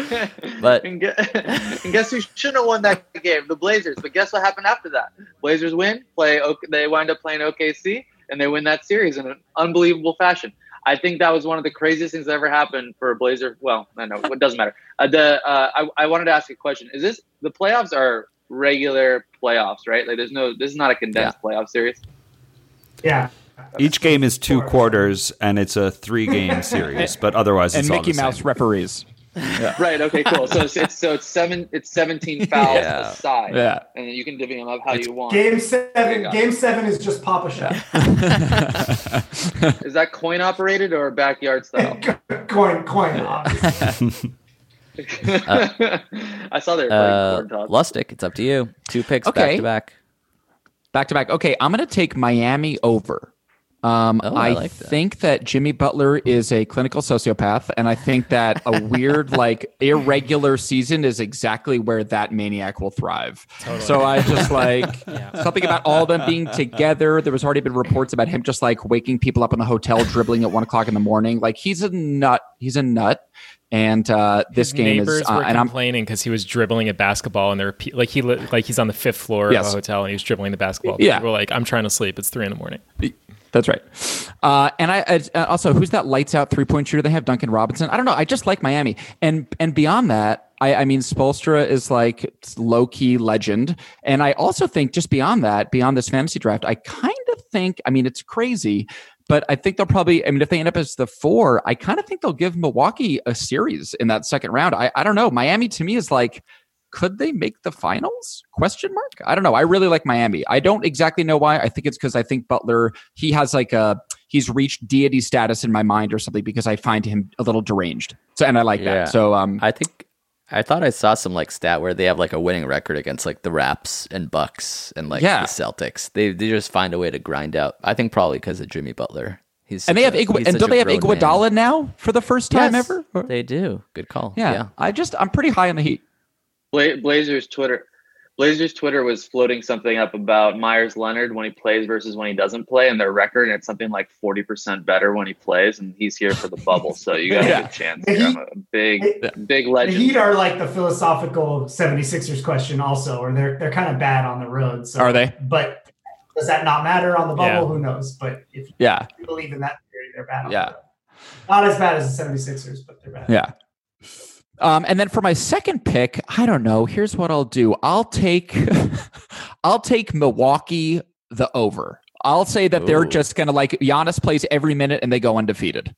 But and, guess, and guess who shouldn't have won that game? The Blazers. But guess what happened after that? Blazers win. Play. O- They wind up playing O K C, and they win that series in an unbelievable fashion. I think that was one of the craziest things that ever happened for a Blazer. Well, I know it doesn't matter. Uh, the uh, I, I wanted to ask a question. Is this the playoffs are regular playoffs, right? Like, there's no. This is not a condensed playoff series. Yeah. each game is two quarters, and it's a three-game series. But otherwise, And it's all Mickey the Mouse same. referees. Right. Okay. Cool. So it's, it's so it's seven. It's seventeen fouls Yeah. aside. Yeah. And then you can divvy them up how you want. Game There seven. you go. Game seven is just Papa Shot. Is that coin operated or backyard style? coin, coin. Obviously. I saw they were playing Uh, corn dogs. Lustig, it's up to you. Two picks Okay. back to back. Back to back. Okay, I'm going to take Miami over. Um, Oh, I I, like that. think that Jimmy Butler is a clinical sociopath, and I think that a weird, like, irregular season is exactly where that maniac will thrive. So I just like something about all of them being together. There was already been reports about him just like waking people up in the hotel, dribbling at one o'clock in the morning. Like he's a nut. He's a nut. And uh, this His game neighbors is, uh, were and I'm complaining because he was dribbling a basketball, and they're pe- like he li- like he's on the fifth floor Yes. of a hotel, and he was dribbling the basketball. Yeah. People were like, I'm trying to sleep. It's three in the morning. That's right. Uh, and I, I uh, also, who's that lights out three point shooter they have? Duncan Robinson. I don't know. I just like Miami. And and beyond that, I, I mean, Spoelstra is like low key legend. And I also think just beyond that, beyond this fantasy draft, I kind of think, I mean, it's crazy, but I think they'll probably, I mean, if they end up as the four, I kind of think they'll give Milwaukee a series in that second round. I, I don't know. Miami to me is like, could they make the finals? Question mark. I don't know. I really like Miami. I don't exactly know why. I think it's because I think Butler, he has like a, he's reached deity status in my mind or something because I find him a little deranged. So, and I like Yeah. that. So, um, I think I thought I saw some like stat where they have like a winning record against like the Raps and Bucks and like Yeah. the Celtics. They they just find a way to grind out. I think probably because of Jimmy Butler. He's and they such have, a- Igua- he's and such don't a they have grown man. Iguodala now for the first time Yes, ever? Or- They do. Good call. yeah. Yeah. I just, I'm pretty high on the Heat. Bla- Blazers Twitter, Blazers Twitter was floating something up about Myers Leonard when he plays versus when he doesn't play, and their record, and it's something like forty percent better when he plays, and he's here for the bubble. So you got Yeah. a good chance. The Here. I'm Heat- a big, big The legend. Heat are like the philosophical seventy-sixers question also, or they're they're kind of bad on the road. So, Are they? But does that not matter on the bubble? Yeah. Who knows? But if Yeah. you believe in that theory, they're bad on Yeah. the road. Not as bad as the seventy-sixers, but they're bad. Yeah. Um, and then for my second pick, I don't know. Here's what I'll do. I'll take, I'll take Milwaukee the over. I'll say that they're Ooh. just gonna like Giannis plays every minute and they go undefeated.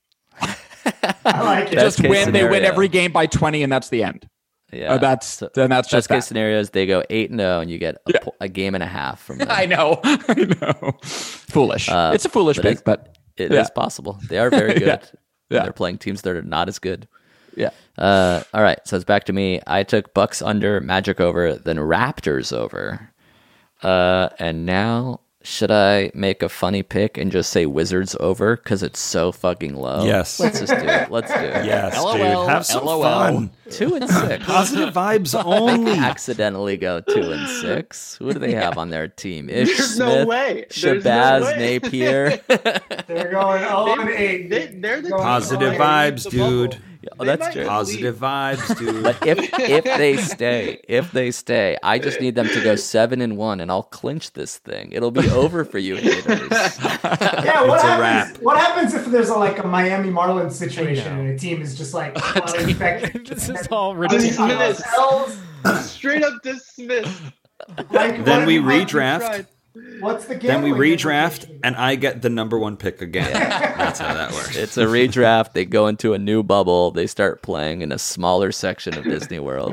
I like it. Best Just case win. They win scenario. every game by twenty, and that's the end. Yeah. Uh, that's So- then that's Best just case that. scenario is they go eight and zero, and you get a, po- a game and a half from them. I know. I know. Foolish. Uh, it's a foolish but pick, it's- but It is Yeah. possible. They are very good. Yeah. Yeah. They're playing teams that are not as good. yeah. Uh, all right, so it's back to me. I took Bucks under, Magic over, then Raptors over. Uh, and now, should I make a funny pick and just say Wizards over because it's so fucking low? Yes. Let's just do it. Let's do it. Yes, LOL, dude. Have some LOL. fun. Two and six. Positive vibes They only. accidentally go two and six. Who do they have on their team? Ish There's Smith, no way. There's no Shabazz way. Napier. They're going oh and eight. They, they're the Going Positive oh and eight. vibes, the bubble. dude. Oh, They that's might true. not Positive vibes, dude. But if if they stay, if they stay, I just need them to go seven and one, and I'll clinch this thing. It'll be over for you haters. Yeah, what It's a happens? wrap. What happens if there's a, like a Miami Marlins situation and a team is just like uninfected? This is all Dismissed. ridiculous. Straight up dismissed. Like, Then what we if you redraft. tried? What's the Then we gambling redraft, implication? and I get the number one pick again. That's how that works. It's a redraft. They go into a new bubble. They start playing in a smaller section of Disney World.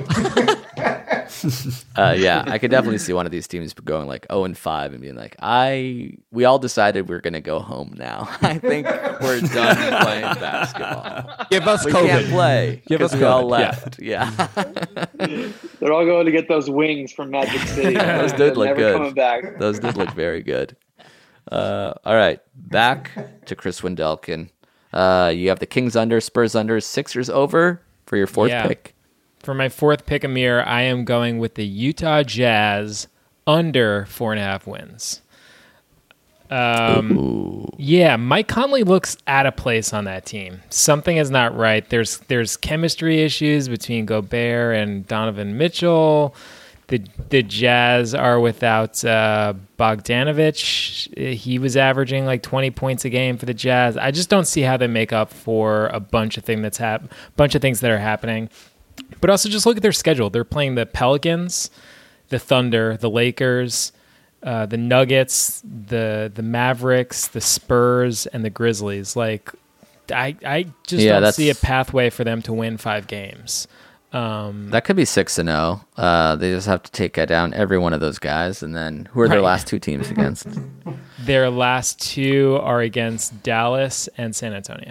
uh, yeah, I could definitely see one of these teams going like zero and five and being like, "I we all decided we're gonna go home now. I think we're done playing basketball. Give us We COVID. can't play. Give 'cause us we all COVID, yeah. left. Yeah, They're all going to get those wings from Magic City. Those did They're look never good. coming back. Those did look very good. Uh, all right, back to Chris Wendelkin. Uh, you have the Kings under, Spurs under, Sixers over for your fourth Yeah. pick. For my fourth pick, Amir, I am going with the Utah Jazz under four and a half wins. Um, yeah, Mike Conley looks out of place on that team. Something is not right. There's there's chemistry issues between Gobert and Donovan Mitchell. The the Jazz are without uh, Bogdanovich. He was averaging like twenty points a game for the Jazz. I just don't see how they make up for a bunch of thing that's hap- bunch of things that are happening. But also just look at their schedule. They're playing the Pelicans, the Thunder, the Lakers, uh, the Nuggets, the the Mavericks, the Spurs, and the Grizzlies. Like, I I just Yeah, don't that's- see a pathway for them to win five games. Um, That could be six and zero. Uh, they just have to take down every one of those guys, and then who are their Right. last two teams against? their last two are against Dallas and San Antonio.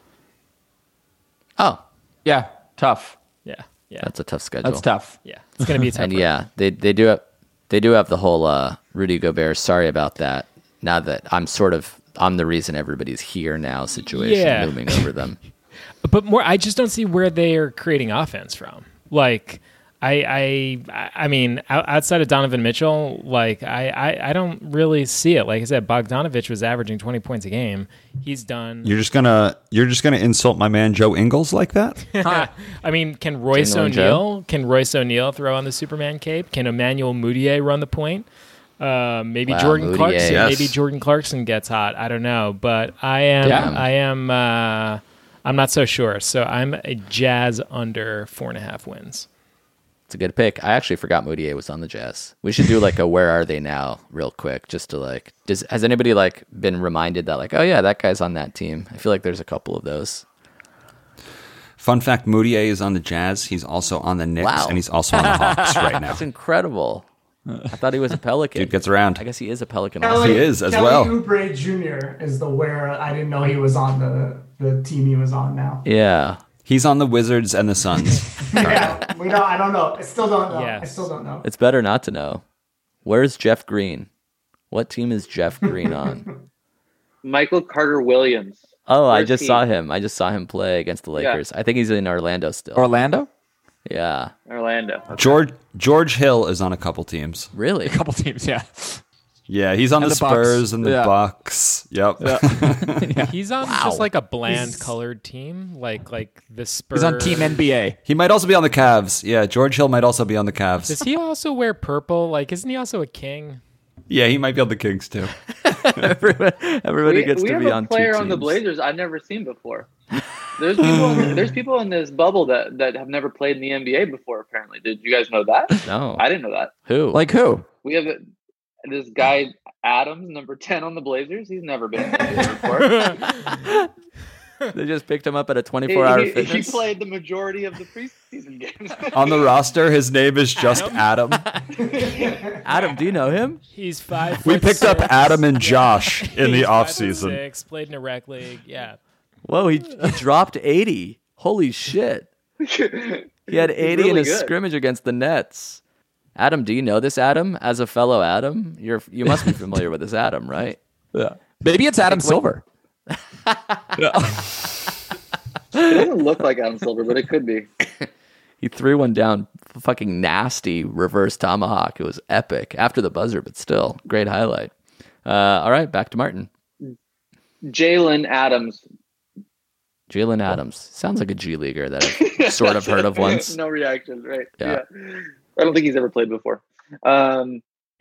Oh, Yeah, tough. Yeah, yeah, that's a tough schedule. That's tough. yeah. It's gonna be a tough. And road. yeah, they they do have they do have the whole uh, Rudy Gobert. Sorry about that. Now that I'm sort of I'm the reason everybody's here now situation Yeah. looming over them. But more, I just don't see where they are creating offense from. Like, I, I, I mean, out- outside of Donovan Mitchell, like, I, I, I don't really see it. Like I said, Bogdanovich was averaging twenty points a game. He's done. You're just gonna you're just gonna insult my man Joe Ingles like that? I mean, can Royce Jingle and O'Neal can Royce O'Neal throw on the Superman cape? Can Emmanuel Mudiay run the point? Uh, maybe Wow, Jordan Mudiay. Clarkson. Yes. Maybe Jordan Clarkson gets hot. I don't know, but I am. Yeah. I am. Uh, I'm not so sure. So I'm a Jazz under four and a half wins. It's a good pick. I actually forgot Moutier was on the Jazz. We should do like a where are they now real quick, just to like, does has anybody like been reminded that like, oh yeah, that guy's on that team? I feel like there's a couple of those. Fun fact: Moutier is on the Jazz. He's also on the Knicks, Wow. and he's also on the Hawks right now. That's incredible. I thought he was a Pelican. Dude gets around. I guess he is a Pelican. Kelly, Also. He is as Kelly well. Oubre Junior is the where I didn't know he was on the, the team he was on now. Yeah. He's on the Wizards and the Suns. Yeah, we don't. I don't know. I still don't know. I Yes. still don't know. It's better not to know. Where's Jeff Green? What team is Jeff Green on? Michael Carter Williams. Oh, I First just team. saw him. I just saw him play against the Lakers. I think he's in Orlando still. Orlando? Yeah. Orlando. George George Hill is on a couple teams. Really? A couple teams, yeah. Yeah, he's on And the, the Bucks. Spurs and the Yeah. Bucks. Yep. He's on just like a bland colored team, like like the Spurs. He's on Team N B A. He might also be on the Cavs. Yeah, George Hill might also be on the Cavs. Does he also wear purple? Like, isn't he also a king? Yeah, he might be on the Kings too. everybody everybody we, gets we to have be a on player two on the teams. Blazers I've never seen before. There's people. In, there's people in this bubble that, that have never played in the N B A before. Apparently, did you guys know that? No. I didn't know that. Who? Like who? We have a, this guy Adams, number ten on the Blazers. He's never been in the N B A before. They just picked him up at a he, twenty-four hour he- he fitness. played the majority of the preseason games. On the roster, his name is just Adam. Adam, do you know him? He's five. We foot picked up six. Adam and Josh in the He's five foot offseason. Six, played in a rec league. Yeah. Whoa, he, he dropped eighty. Holy shit. He had eighty in really a good. scrimmage against the Nets. Adam, do you know this Adam? As a fellow Adam, you're you must be familiar with this Adam, right? Yeah. Maybe it's Adam Silver. It doesn't look like Adam Silver, but it could be. He threw one down, fucking nasty reverse tomahawk. It was epic after the buzzer, but still great highlight. Uh, all right, back to Martin. Jalen Adams. Jalen Adams sounds like a G leaguer that I've sort of heard of once. No reaction, right? Yeah. Yeah. I don't think he's ever played before. Um,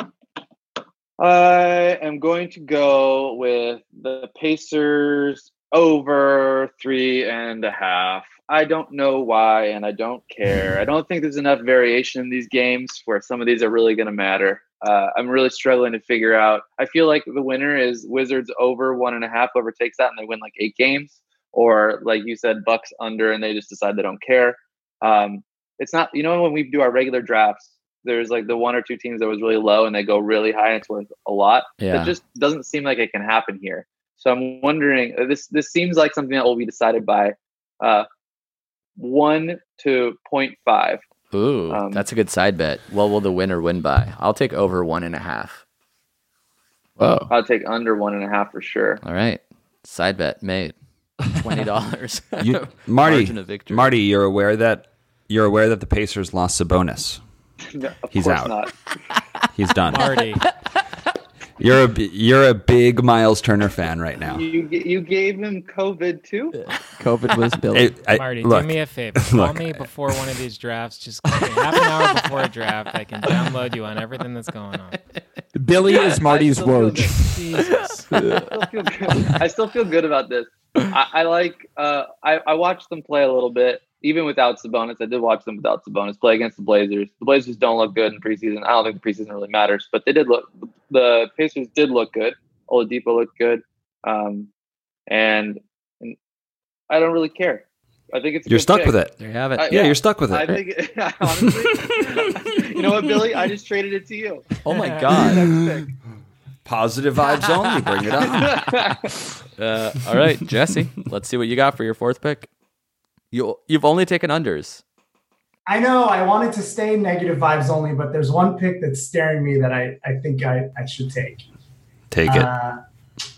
I am going to go with the Pacers over three and a half. I don't know why, and I don't care. I don't think there's enough variation in these games where some of these are really going to matter. Uh, I'm really struggling to figure out. I feel like the winner is Wizards over one and a half, whoever takes that, and they win like eight games. Or like you said, Bucks under, and they just decide they don't care. Um, it's not, you know, when we do our regular drafts, there's like the one or two teams that was really low and they go really high and it's worth a lot. Yeah. It just doesn't seem like it can happen here. So I'm wondering, uh, this this seems like something that will be decided by uh, one to point five. Ooh, Um, that's a good side bet. What will the winner win by? I'll take over one and a half. Whoa. I'll take under one and a half for sure. All right, side bet made. Twenty dollars. You, Marty, Margin of victory. Marty, you're aware that you're aware that the Pacers lost Sabonis. No, of He's course out. not. He's done. Marty. You're a b- you're a big Miles Turner fan right now. You you gave him COVID too? COVID was Billy. Hey, I- Marty, look, do me a favor. Call look. me before one of these drafts. Just call me half an hour before a draft. I can download you on everything that's going on. Billy is Marty's I still feel Woj. Jesus. I still feel good. I still feel good about this. I, I like. Uh, I, I watched them play a little bit, even without Sabonis. I did watch them without Sabonis play against the Blazers. The Blazers don't look good in preseason. I don't think the preseason really matters, but they did look. The Pacers did look good. Oladipo looked good, um, and, and I don't really care. I think it's. A You're good stuck pick. with it. There you have it. I- Yeah, you're stuck with it. I think it, honestly, you know what, Billy? I just traded it to you. Oh my god. Next pick. Positive vibes only. Bring it on. Uh, all right, Jesse. Let's see what you got for your fourth pick. You you've only taken unders. I know I wanted to stay negative vibes only, but there's one pick that's staring me that I, I think I, I should take. Take it. Uh,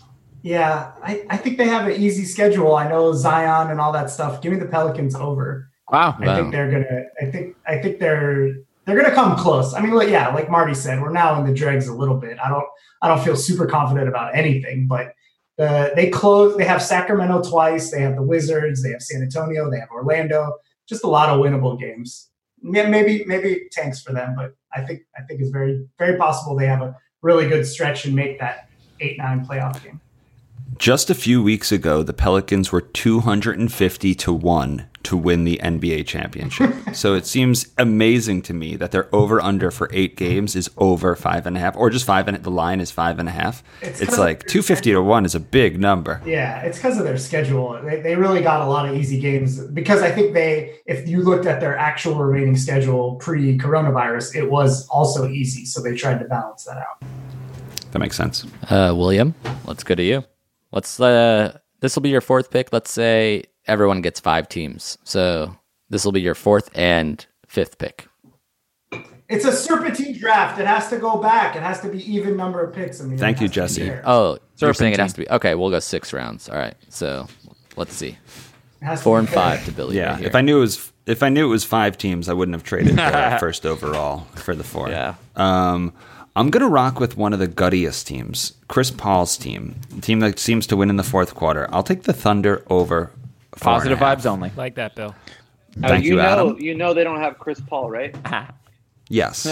Yeah, I, I think they have an easy schedule. I know Zion and all that stuff. Give me the Pelicans over. Wow. I think they're gonna. I think. I think they're they're gonna come close. I mean, like, yeah, like Marty said, we're now in the dregs a little bit. I don't. I don't feel super confident about anything, but uh, they close. They have Sacramento twice. They have the Wizards. They have San Antonio. They have Orlando. Just a lot of winnable games. Yeah, maybe maybe it tanks for them, but I think I think it's very very possible they have a really good stretch and make that eight nine playoff game. Just a few weeks ago, the Pelicans were two hundred fifty to one to win the N B A championship. So it seems amazing to me that their over under for eight games is over five and a half, or just five and the line is five and a half. It's, it's like two fifty to one is a big number. Yeah, it's because of their schedule. They, they really got a lot of easy games because I think they, if you looked at their actual remaining schedule pre coronavirus, it was also easy. So they tried to balance that out. That makes sense. Uh, William, let's go to you. Let's. Uh, this will be your fourth pick. Let's say everyone gets five teams. So this will be your fourth and fifth pick. It's a serpentine draft. It has to go back. It has to be even number of picks. I mean, Thank you, Jesse. Oh, you're saying it has to be. Okay, we'll go six rounds. All right. So let's see. It Four and five to Billy. Yeah. Right here. If I knew it was if I knew it was five teams, I wouldn't have traded the first overall for the four. Yeah. Um, I'm going to rock with one of the guttiest teams, Chris Paul's team, the team that seems to win in the fourth quarter. I'll take the Thunder over four Positive and a half. vibes only. Like that, Bill. Uh, Thank you, know, Adam. You know they don't have Chris Paul, right? Yes.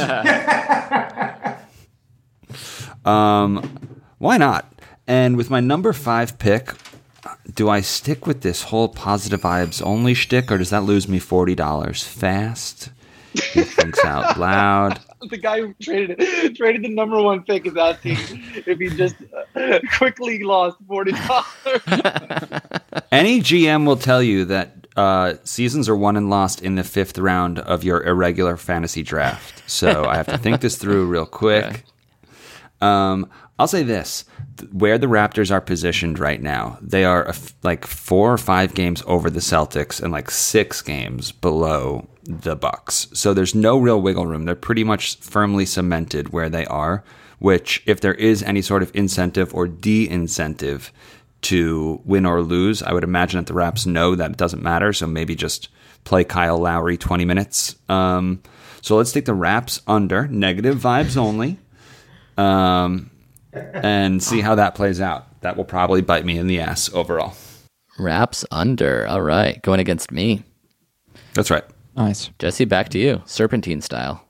um, why not? And with my number five pick, do I stick with this whole positive vibes only shtick, or does that lose me forty dollars fast? He thinks out loud. The guy who traded traded the number one pick is asking if he just uh, quickly lost forty dollars. Any G M will tell you that uh, seasons are won and lost in the fifth round of your irregular fantasy draft. So I have to think this through real quick. Okay. Um, I'll say this. Where the Raptors are positioned right now, they are a f- like four or five games over the Celtics and like six games below the Bucks. So there's no real wiggle room. They're pretty much firmly cemented where they are, which if there is any sort of incentive or de-incentive to win or lose, I would imagine that the Raps know that it doesn't matter. So maybe just play Kyle Lowry twenty minutes. Um, so let's take the Raps under, negative vibes only. Um, and see how that plays out. That will probably bite me in the ass overall. Raps under. All right. Going against me. That's right. Nice. Jesse, back to you. Serpentine style.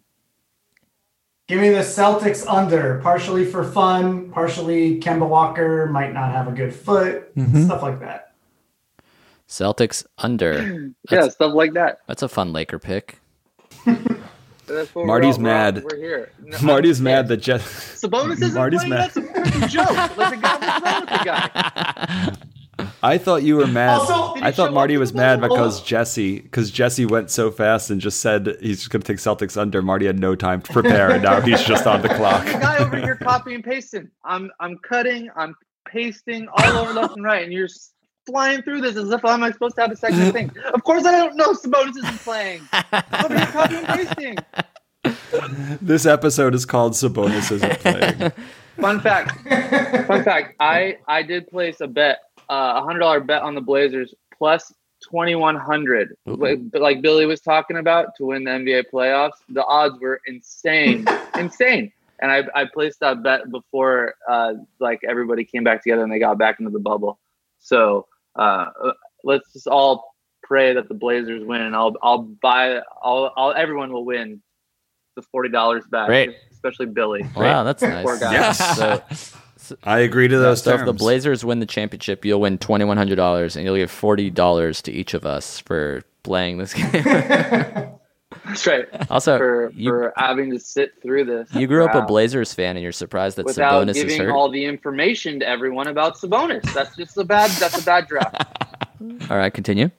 Give me the Celtics under, partially for fun, partially Kemba Walker might not have a good foot, Mm-hmm. stuff like that. Celtics under. Yeah, That's, stuff like that. that's a fun Laker pick. That's what Marty's we're all- we're all- mad. We're here. No, Marty's I'm mad pissed. that Jeff. Sabonis isn't Marty's playing. mad. That's a freaking joke. Like the guy, what's wrong with the guy? I thought you were mad. Also, did I he thought show Marty up was to the mad bubble? because Jesse, because Jesse went so fast and just said he's just going to take Celtics under. Marty had no time to prepare, and now he's just on the clock. The guy over here copying and pasting. I'm I'm cutting. I'm pasting all over left and right, and you're s- flying through this as if I'm supposed to have a second thing. Of course, I don't know Sabonis isn't playing. I'm over here copying and pasting. This episode is called Sabonis Isn't Playing. Fun fact. Fun fact. I I did place a bet, uh, a hundred dollar bet on the Blazers plus twenty one hundred. Like, like Billy was talking about to win the N B A playoffs. The odds were insane, insane. And I I placed that bet before uh, like everybody came back together and they got back into the bubble. So uh, let's just all pray that the Blazers win, and I'll I'll buy. I'll I'll everyone will win the forty dollars back. Great. Especially Billy. Wow, that's nice. Poor guy. Yes. So, I agree to those so if terms. the Blazers win the championship, you'll win twenty-one hundred dollars, and you'll give forty dollars to each of us for playing this game. That's right. Also, for you, for having to sit through this. you grew up a Wow. Blazers fan, and you're surprised that without Sabonis is giving hurt. all the information to everyone about Sabonis. That's just a bad. That's a bad draft. All right, continue.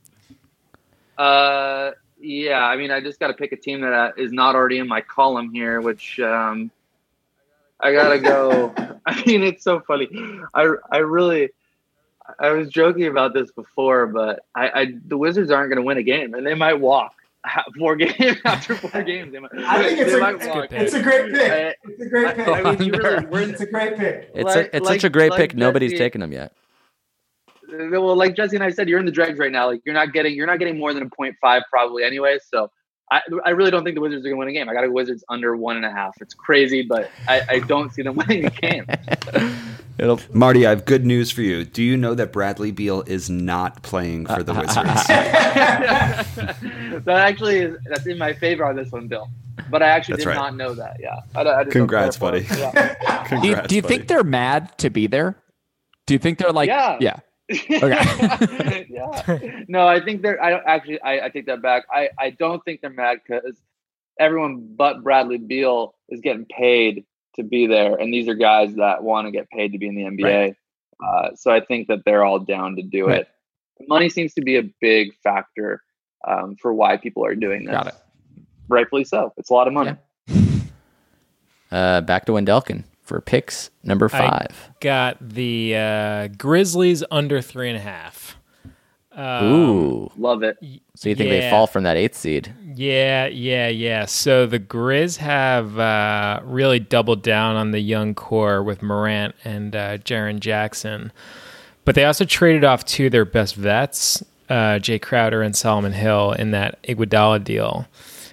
Uh, yeah. I mean, I just got to pick a team that uh, is not already in my column here, which um, I gotta go. I mean, it's so funny. I I really. I was joking about this before, but I, I the Wizards aren't going to win a game, and they might walk. ha- four games after four games. They might, I think it's they a, might it's, walk. it's a great pick. I- It's a great pick. I mean, you really, we're, It's a great pick. It's Like- a, it's like- such a great like pick. Nobody's Jesse- taken him yet. well, like Jesse and I said, you're in the dregs right now. Like you're not getting you're not getting more than a point five probably anyway. So I I really don't think the Wizards are gonna win a game. I got a Wizards under one and a half. It's crazy, but I, I don't see them winning a game. It'll. Marty, I have good news for you. Do you know that Bradley Beal is not playing for the Wizards? That actually is that's in my favor on this one, Bill. But I actually That's did right. not know that. Yeah. I, I just don't Congrats, care for buddy. it. Yeah. Do you, Congrats, do you buddy. think they're mad to be there? Do you think they're like, Yeah. yeah. Okay. Yeah. No, I think they're. I don't actually. I, I take that back. I, I don't think they're mad because everyone but Bradley Beal is getting paid to be there, and these are guys that want to get paid to be in the N B A. Right. Uh, so I think that they're all down to do Right. it. Money seems to be a big factor um, for why people are doing this. Got it. Rightfully so. It's a lot of money. Uh, back to Wendelken for picks number five. Got the uh, Grizzlies under three and a half. Um, Ooh. Love it. So you think they yeah. fall from that eighth seed? Yeah, yeah, yeah. So the Grizz have uh, really doubled down on the young core with Morant and uh, Jaren Jackson. But they also traded off two of their best vets, uh, Jay Crowder and Solomon Hill, in that Iguodala deal.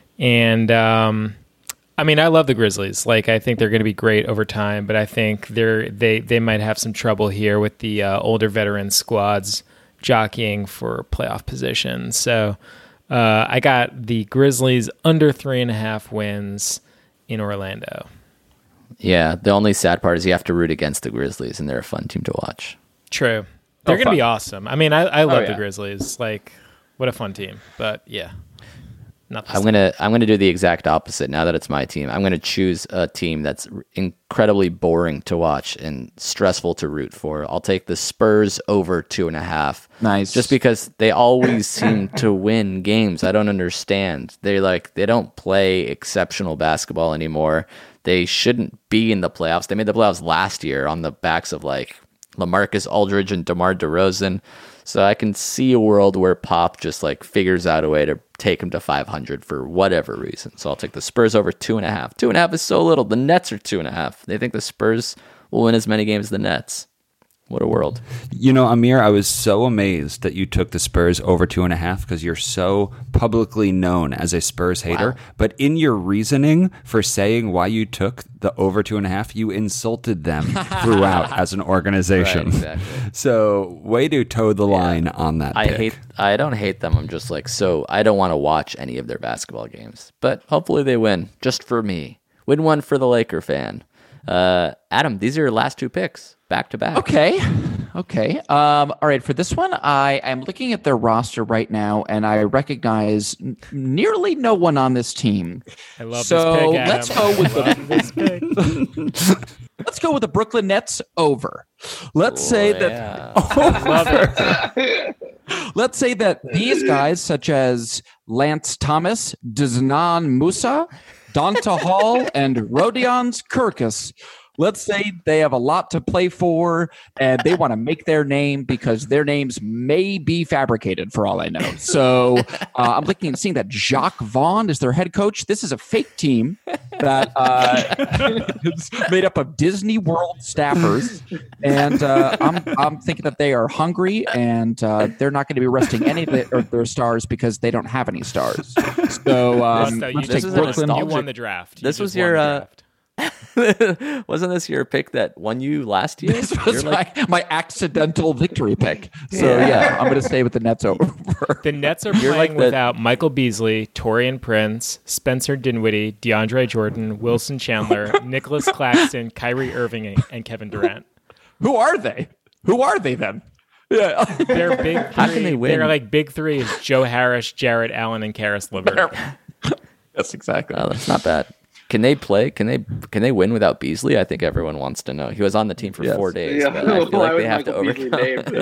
And, um, I mean, I love the Grizzlies. Like, I think they're going to be great over time, but I think they're, they, they might have some trouble here with the uh, older veteran squads jockeying for playoff position. So uh, I got the Grizzlies under three and a half wins in Orlando. Yeah. The only sad part is you have to root against the Grizzlies, and they're a fun team to watch. True. They're going to fun. be awesome. I mean, I, I love yeah. the Grizzlies. Like, what a fun team. But yeah, not the I'm gonna I'm gonna do the exact opposite. Now that it's my team, I'm gonna choose a team that's incredibly boring to watch and stressful to root for. I'll take the Spurs over two and a half. Nice. Just because they always seem to win games. I don't understand. They like they don't play exceptional basketball anymore. They shouldn't be in the playoffs. They made the playoffs last year on the backs of like LaMarcus Aldridge and DeMar DeRozan. So I can see a world where Pop just like figures out a way to take him to five hundred for whatever reason. So I'll take the Spurs over two and a half. Two and a half is so little. The Nets are two and a half. They think the Spurs will win as many games as the Nets. What a world. You know, Amir, I was so amazed that you took the Spurs over two and a half because you're so publicly known as a Spurs hater. Wow. But in your reasoning for saying why you took the over two and a half, you insulted them throughout as an organization. Right, exactly. So way to toe the line on that I pick. hate I don't hate them. I'm just like, so I don't want to watch any of their basketball games. But hopefully they win just for me. Win one for the Laker fan. Uh, Adam, these are your last two picks back to back. Okay. Okay. Um, all right. For this one, I am looking at their roster right now, and I recognize n- nearly no one on this team. I love So, this pick, Adam. let's go with I love this pick. Let's go with the Brooklyn Nets over. Let's say that. Yeah. Love it. Let's say that these guys, such as Lance Thomas, Diznan Musa, Donta Hall, and Rodions Kirkus, let's say they have a lot to play for and they want to make their name because their names may be fabricated for all I know. So uh, I'm looking and seeing that Jacques Vaughn is their head coach. This is a fake team that uh, is made up of Disney World staffers. And uh, I'm, I'm thinking that they are hungry and uh, they're not going to be resting any of their, their stars because they don't have any stars. So um, So you let's just take is a Brooklyn. won, you nostalgic- won the draft. You This just was won your, the uh, draft. Wasn't this your pick that won you last year? This was You're like, my, my accidental victory pick. So yeah, I'm going to stay with the Nets over. The Nets are You're playing like the- without Michael Beasley, Torian Prince, Spencer Dinwiddie, DeAndre Jordan, Wilson Chandler, Nicholas Claxton, Kyrie Irving, and- and Kevin Durant. Who are they? Who are they then? Yeah. Their big three, How can they win? They're like big three is Joe Harris, Jarrett Allen, and Karis LeVert. Yes, exactly. oh, that's not bad. Can they play? Can they can they win without Beasley? I think everyone wants to know. He was on the team for Yes. four days, Yeah. but I feel Why like was they have to Michael Beasley overcome.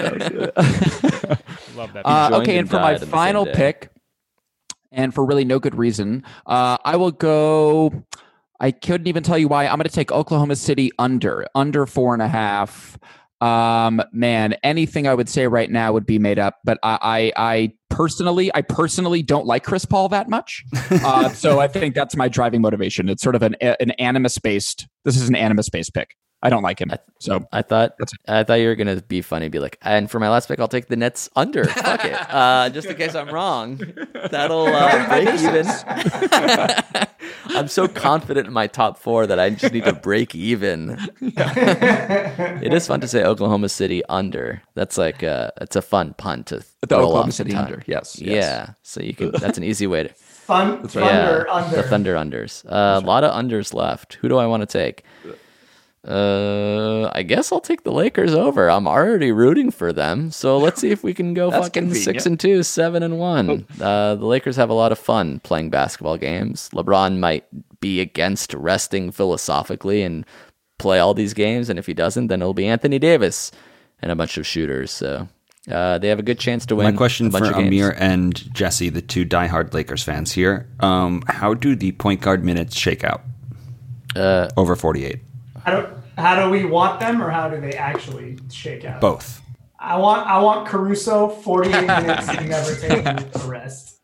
named? Love that. Uh, joined okay, and and for my died on the final same day. pick, and for really no good reason, uh, I will go. I couldn't even tell you why. I'm going to take Oklahoma City under under four and a half. Um, man, anything I would say right now would be made up, but I, I, I personally, I personally don't like Chris Paul that much. Uh, so I think that's my driving motivation. It's sort of an an animus based. This is an animus based pick. I don't like him. So I thought I thought you were gonna be funny, and be like, and for my last pick, I'll take the Nets under. Fuck it, uh, just in case I'm wrong. That'll uh, break even. I'm so confident in my top four that I just need to break even. It is fun to say Oklahoma City under. That's like uh, it's a fun pun to the roll Oklahoma off City the tongue. under. Yes, Yeah, yes. so you can. That's an easy way to. Fun, Yeah, thunder under. the Thunder unders. Uh, a lot of unders left. Who do I want to take? Uh, I guess I'll take the Lakers over. I'm already rooting for them, so let's see if we can go That's fucking convenient. six and two, seven and one. Uh, the Lakers have a lot of fun playing basketball games. LeBron might be against resting philosophically and play all these games, and if he doesn't, then it'll be Anthony Davis and a bunch of shooters. So uh, they have a good chance to win. My question a bunch for of games. Amir and Jesse, the two diehard Lakers fans here: um, how do the point guard minutes shake out? Uh, Over forty-eight. How do, how do we want them, or how do they actually shake out? Both. I want I want Caruso forty-eight minutes and never taking a rest.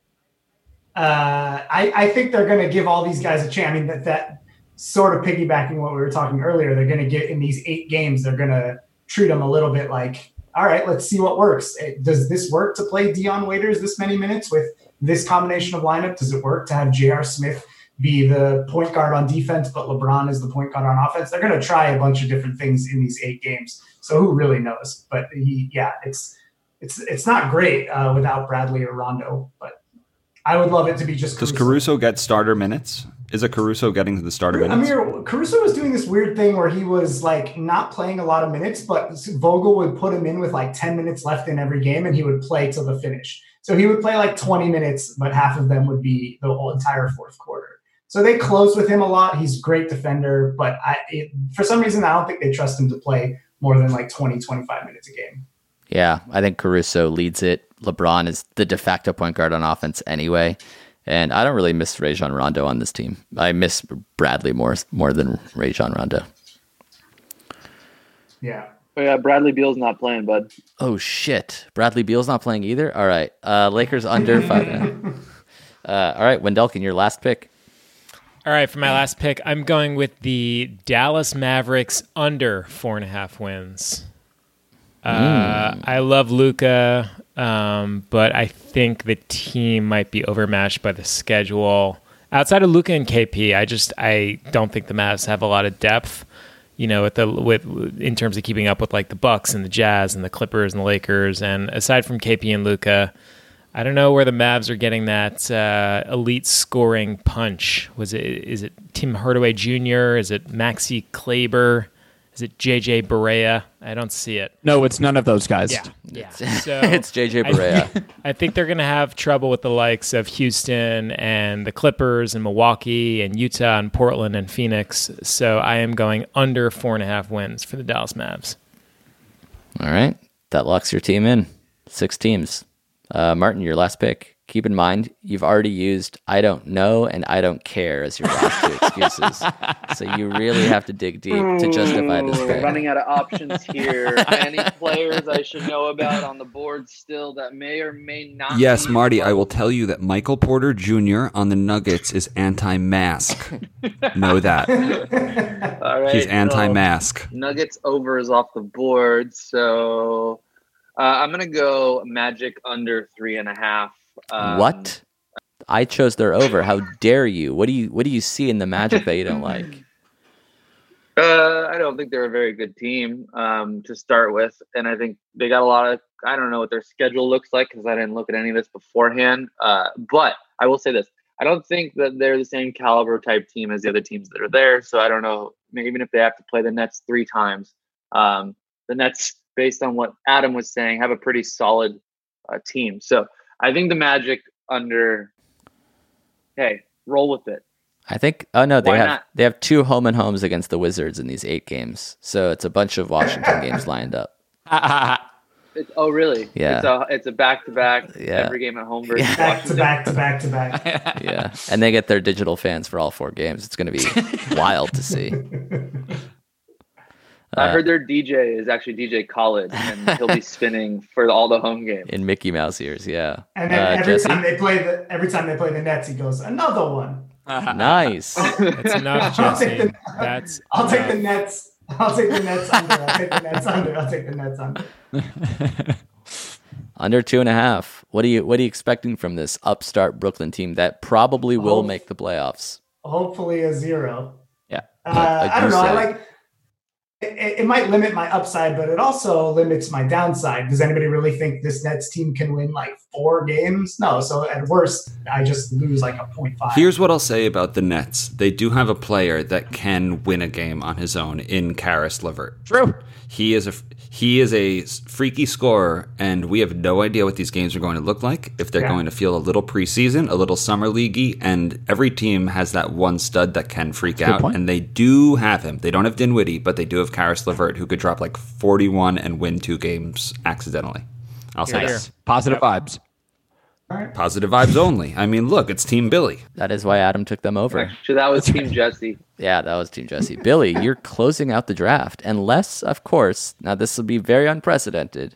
Uh, I I think they're going to give all these guys a chance. I mean that that sort of piggybacking what we were talking earlier. They're going to get in these eight games. They're going to treat them a little bit like, all right, let's see what works. Does this work to play Dion Waiters this many minutes with this combination of lineup? Does it work to have J R. Smith be the point guard on defense, but LeBron is the point guard on offense? They're going to try a bunch of different things in these eight games. So who really knows? But he, yeah, it's it's it's not great uh, without Bradley or Rondo. But I would love it to be just. Does Caruso get starter minutes? Is it Caruso getting to the starter minutes? Amir, Caruso was doing this weird thing where he was like not playing a lot of minutes, but Vogel would put him in with like ten minutes left in every game, and he would play till the finish. So he would play like twenty minutes, but half of them would be the whole entire fourth quarter. So they close with him a lot. He's a great defender, but I, it, for some reason, I don't think they trust him to play more than like twenty, twenty-five minutes a game. Yeah, I think Caruso leads it. LeBron is the de facto point guard on offense anyway. And I don't really miss Rajon Rondo on this team. I miss Bradley more more than Rajon Rondo. Yeah. Oh, yeah, Bradley Beal's not playing, bud. Oh, shit. Bradley Beal's not playing either? All right. Uh, Lakers under five. uh, all right, Wendelken, your last pick. All right, for my last pick, I'm going with the Dallas Mavericks under four and a half wins. Uh, mm. I love Luka, um, but I think the team might be overmatched by the schedule. Outside of Luka and K P, I just I don't think the Mavs have a lot of depth. You know, with the with in terms of keeping up with like the Bucks and the Jazz and the Clippers and the Lakers. And aside from K P and Luka, I don't know where the Mavs are getting that uh, elite scoring punch. Was it is it Tim Hardaway Junior? Is it Maxi Kleber? Is it J J Barea? I don't see it. No, it's none of those guys. Yeah, yeah. So it's J J Barea. I, I think they're going to have trouble with the likes of Houston and the Clippers and Milwaukee and Utah and Portland and Phoenix. So I am going under four and a half wins for the Dallas Mavs. All right, that locks your team in. Six teams. Uh, Martin, your last pick. Keep in mind, you've already used I don't know and I don't care as your last two excuses. So you really have to dig deep to justify this pick. Running out of options here. Any players I should know about on the board still that may or may not Yes, be Marty, I will tell you that Michael Porter Junior on the Nuggets is anti-mask. Know that. All right, He's anti-mask. So Nuggets over is off the board. So uh, I'm going to go Magic under three and a half. Um, What? I chose their over. How dare you? What do you What do you see in the Magic that you don't like? Uh, I don't think they're a very good team um, to start with, and I think they got a lot of. I don't know what their schedule looks like because I didn't look at any of this beforehand. Uh, but I will say this: I don't think that they're the same caliber type team as the other teams that are there. So I don't know. Even if they have to play the Nets three times, um, the Nets, based on what Adam was saying, have a pretty solid uh, team. So I think the Magic under. Hey, roll with it. I think. Oh no, they Why have not? they have two home and homes against the Wizards in these eight games. So it's a bunch of Washington games lined up. It's, oh, really? Yeah. It's a it's a back to back. Yeah. Every game at home versus Yeah. Back to Washington. back to back to back. Yeah, and they get their digital fans for all four games. It's going to be wild to see. I Uh, heard their D J is actually D J Khaled, and he'll be spinning for all the home games. in Mickey Mouse ears, yeah. And then Uh, every Jesse? time they play the every time they play the Nets, he goes another one. Nice. That's enough, I'll take Jesse. the- That's I'll take the enough. Nets. I'll take the Nets under. I'll take the Nets under. I'll take the Nets under. Under two and a half. What are you What are you expecting from this upstart Brooklyn team that probably will Oh. make the playoffs? Hopefully a zero. Yeah. Uh, I I, don't do know. I say- like. It, it might limit my upside, but it also limits my downside. Does anybody really think this Nets team can win like four games? No. So at worst, I just lose like a point five. Here's what I'll say about the Nets. They do have a player that can win a game on his own in Karis LeVert. True. He is a he is a freaky scorer, and we have no idea what these games are going to look like. If they're Yeah. going to feel a little preseason, a little summer leaguey, and every team has that one stud that can freak out, point. and they do have him. They don't have Dinwiddie, but they do have Karis LeVert, who could drop like forty-one and win two games accidentally. I'll say Here. that. Positive vibes. Positive vibes only. I mean, look, it's Team Billy. That is why Adam took them over. So that was Team Jesse. Yeah, that was Team Jesse. Billy, you're closing out the draft. Unless, of course, now this will be very unprecedented.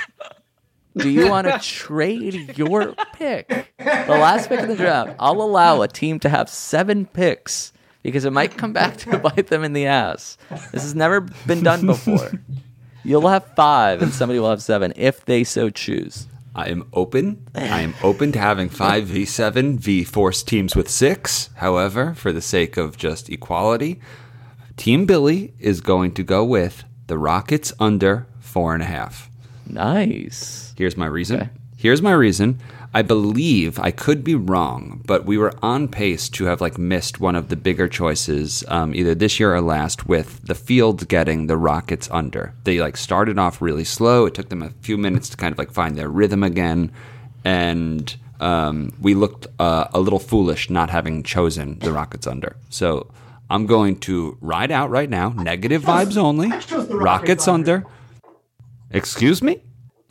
Do you want to trade your pick? The last pick of the draft. I'll allow a team to have seven picks because it might come back to bite them in the ass. This has never been done before. You'll have five and somebody will have seven if they so choose. I am open. I am open to having five v seven v force teams with six. However, for the sake of just equality, Team Billy is going to go with the Rockets under four and a half. Nice. Here's my reason. Okay. Here's my reason. I believe, I could be wrong, but we were on pace to have like missed one of the bigger choices um, either this year or last with the field getting the Rockets under. They like started off really slow. It took them a few minutes to kind of like find their rhythm again. And um, we looked uh, a little foolish not having chosen the Rockets under. So I'm going to ride out right now. Negative vibes only. I chose the Rockets Rockets under. under. Excuse me?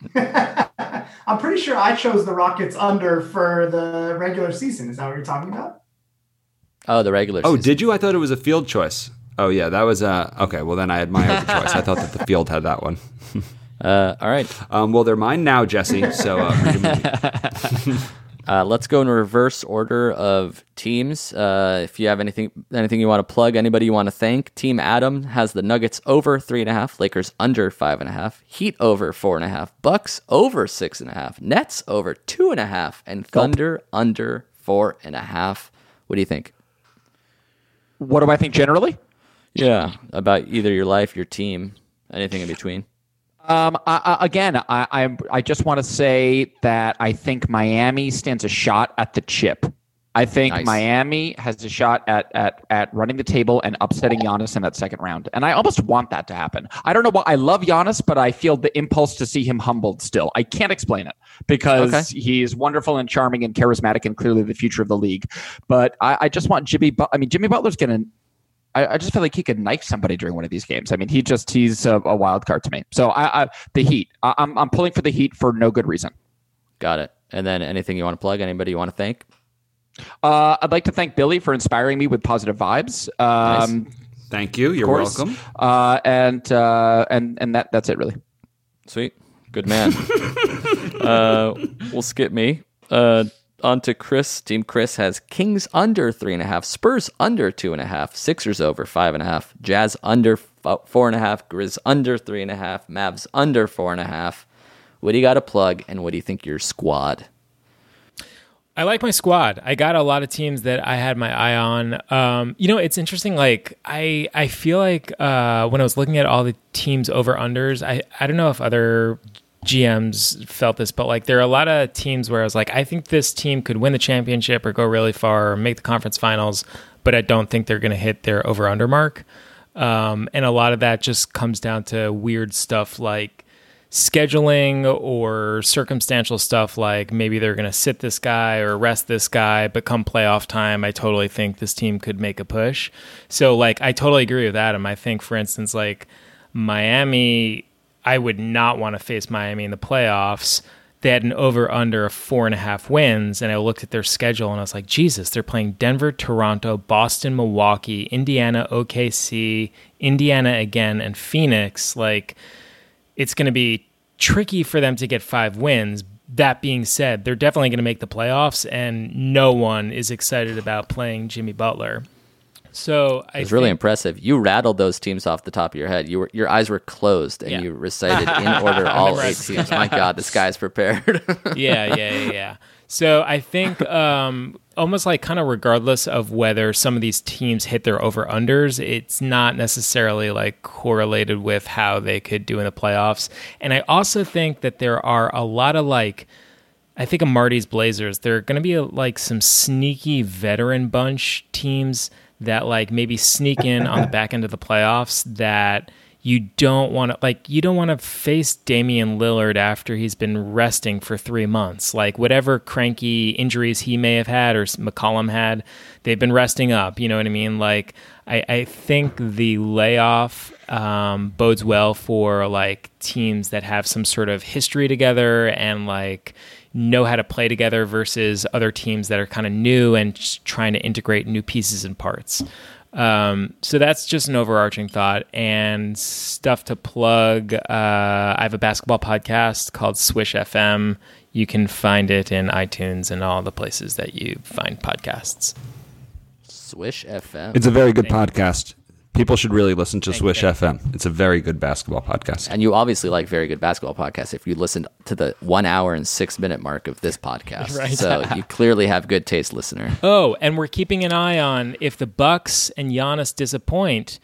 I'm pretty sure I chose the Rockets under for the regular season. Is that what you're talking about? Oh, the regular Oh, season. did you? I thought it was a field choice. Oh, yeah, that was uh okay. Well, then I admire the choice. I thought that the field had that one. Uh, all right. Um, well, they're mine now, Jesse. So uh, read a movie. Uh, let's go in reverse order of teams. Uh, if you have anything anything you want to plug, anybody you want to thank, Team Adam has the Nuggets over three and a half, Lakers under five and a half, Heat over four and a half, Bucks over six and a half, Nets over two and a half, and Thunder under four and a half. What do you think? What do I think generally? Yeah, about either your life, your team, anything in between. Um, I, I, again, I, I I just want to say that I think Miami stands a shot at the chip. I think Nice. Miami has a shot at, at at running the table and upsetting Giannis in that second round, and I almost want that to happen. I don't know why I love Giannis, but I feel the impulse to see him humbled still. I can't explain it because Okay. he's wonderful and charming and charismatic and clearly the future of the league. But I, I just want Jimmy. But I mean, Jimmy Butler's gonna. I, I just feel like he could knife somebody during one of these games. I mean, he just he's a, a wild card to me. So I, I the Heat. I, I'm I'm pulling for the Heat for no good reason. Got it. And then anything you want to plug? Anybody you want to thank? Uh, I'd like to thank Billy for inspiring me with positive vibes. Um, Thank you. You're course. welcome. Uh, and uh, and and that that's it really. Sweet. Good man. uh, we'll skip me. Uh, on to Chris. Team Chris has Kings under three and a half, Spurs under two and a half, Sixers over five and a half, Jazz under f- four and a half, Grizz under three and a half, Mavs under four and a half. What do you got to plug, and what do you think your squad? I like my squad. I got a lot of teams that I had my eye on. Um, you know, it's interesting. Like I, I feel like uh, when I was looking at all the teams over unders, I, I don't know if other G Ms felt this, but like there are a lot of teams where I was like, I think this team could win the championship or go really far or make the conference finals, but I don't think they're going to hit their over under mark. Um, and a lot of that just comes down to weird stuff like scheduling or circumstantial stuff like maybe they're going to sit this guy or rest this guy, but come playoff time, I totally think this team could make a push. So like, I totally agree with Adam. I think, for instance, like Miami, I would not want to face Miami in the playoffs. they had an over under of four and a half wins. And I looked at their schedule and I was like, Jesus, they're playing Denver, Toronto, Boston, Milwaukee, Indiana, O K C, Indiana again, and Phoenix. Like, it's going to be tricky for them to get five wins. That being said, they're definitely going to make the playoffs, and no one is excited about playing Jimmy Butler. So I It was really think- impressive. You rattled those teams off the top of your head. You were your eyes were closed, and Yeah. you recited in order all eight Memorized. teams. My God, this guy's prepared. yeah, yeah, yeah, yeah. So I think um, almost like kind of regardless of whether some of these teams hit their over-unders, it's not necessarily like correlated with how they could do in the playoffs. And I also think that there are a lot of like, I think of Marty's Blazers, there are going to be like some sneaky veteran bunch teams that like maybe sneak in on the back end of the playoffs that you don't want to like you don't want to face Damian Lillard after he's been resting for three months. Like whatever cranky injuries he may have had or McCollum had, they've been resting up. You know what I mean? Like I, I think the layoff um, bodes well for like teams that have some sort of history together and like know how to play together versus other teams that are kind of new and just trying to integrate new pieces and parts. Um, so that's just an overarching thought and stuff to plug. Uh, I have a basketball podcast called Swish F M. You can find it in iTunes and all the places that you find podcasts. Swish F M. It's a very good podcast. People should really listen to Swish you. F M. It's a very good basketball podcast. And you obviously like very good basketball podcasts if you listened to the one hour and six minute mark of this podcast. Right. So you clearly have good taste, listener. Oh, and we're keeping an eye on if the Bucks and Giannis disappoint.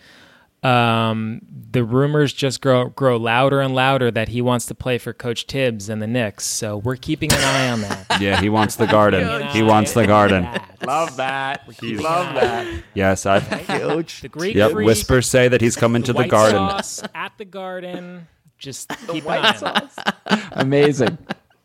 Um, the rumors just grow grow louder and louder that he wants to play for Coach Tibbs and the Knicks. So we're keeping an eye on that. Yeah, he wants the garden. He wants the garden. Love that. Love that. Yes, I've. The Greek Yep, Freak, whispers say that he's coming to the white garden. sauce at the garden. Just keep an eye on it. Amazing.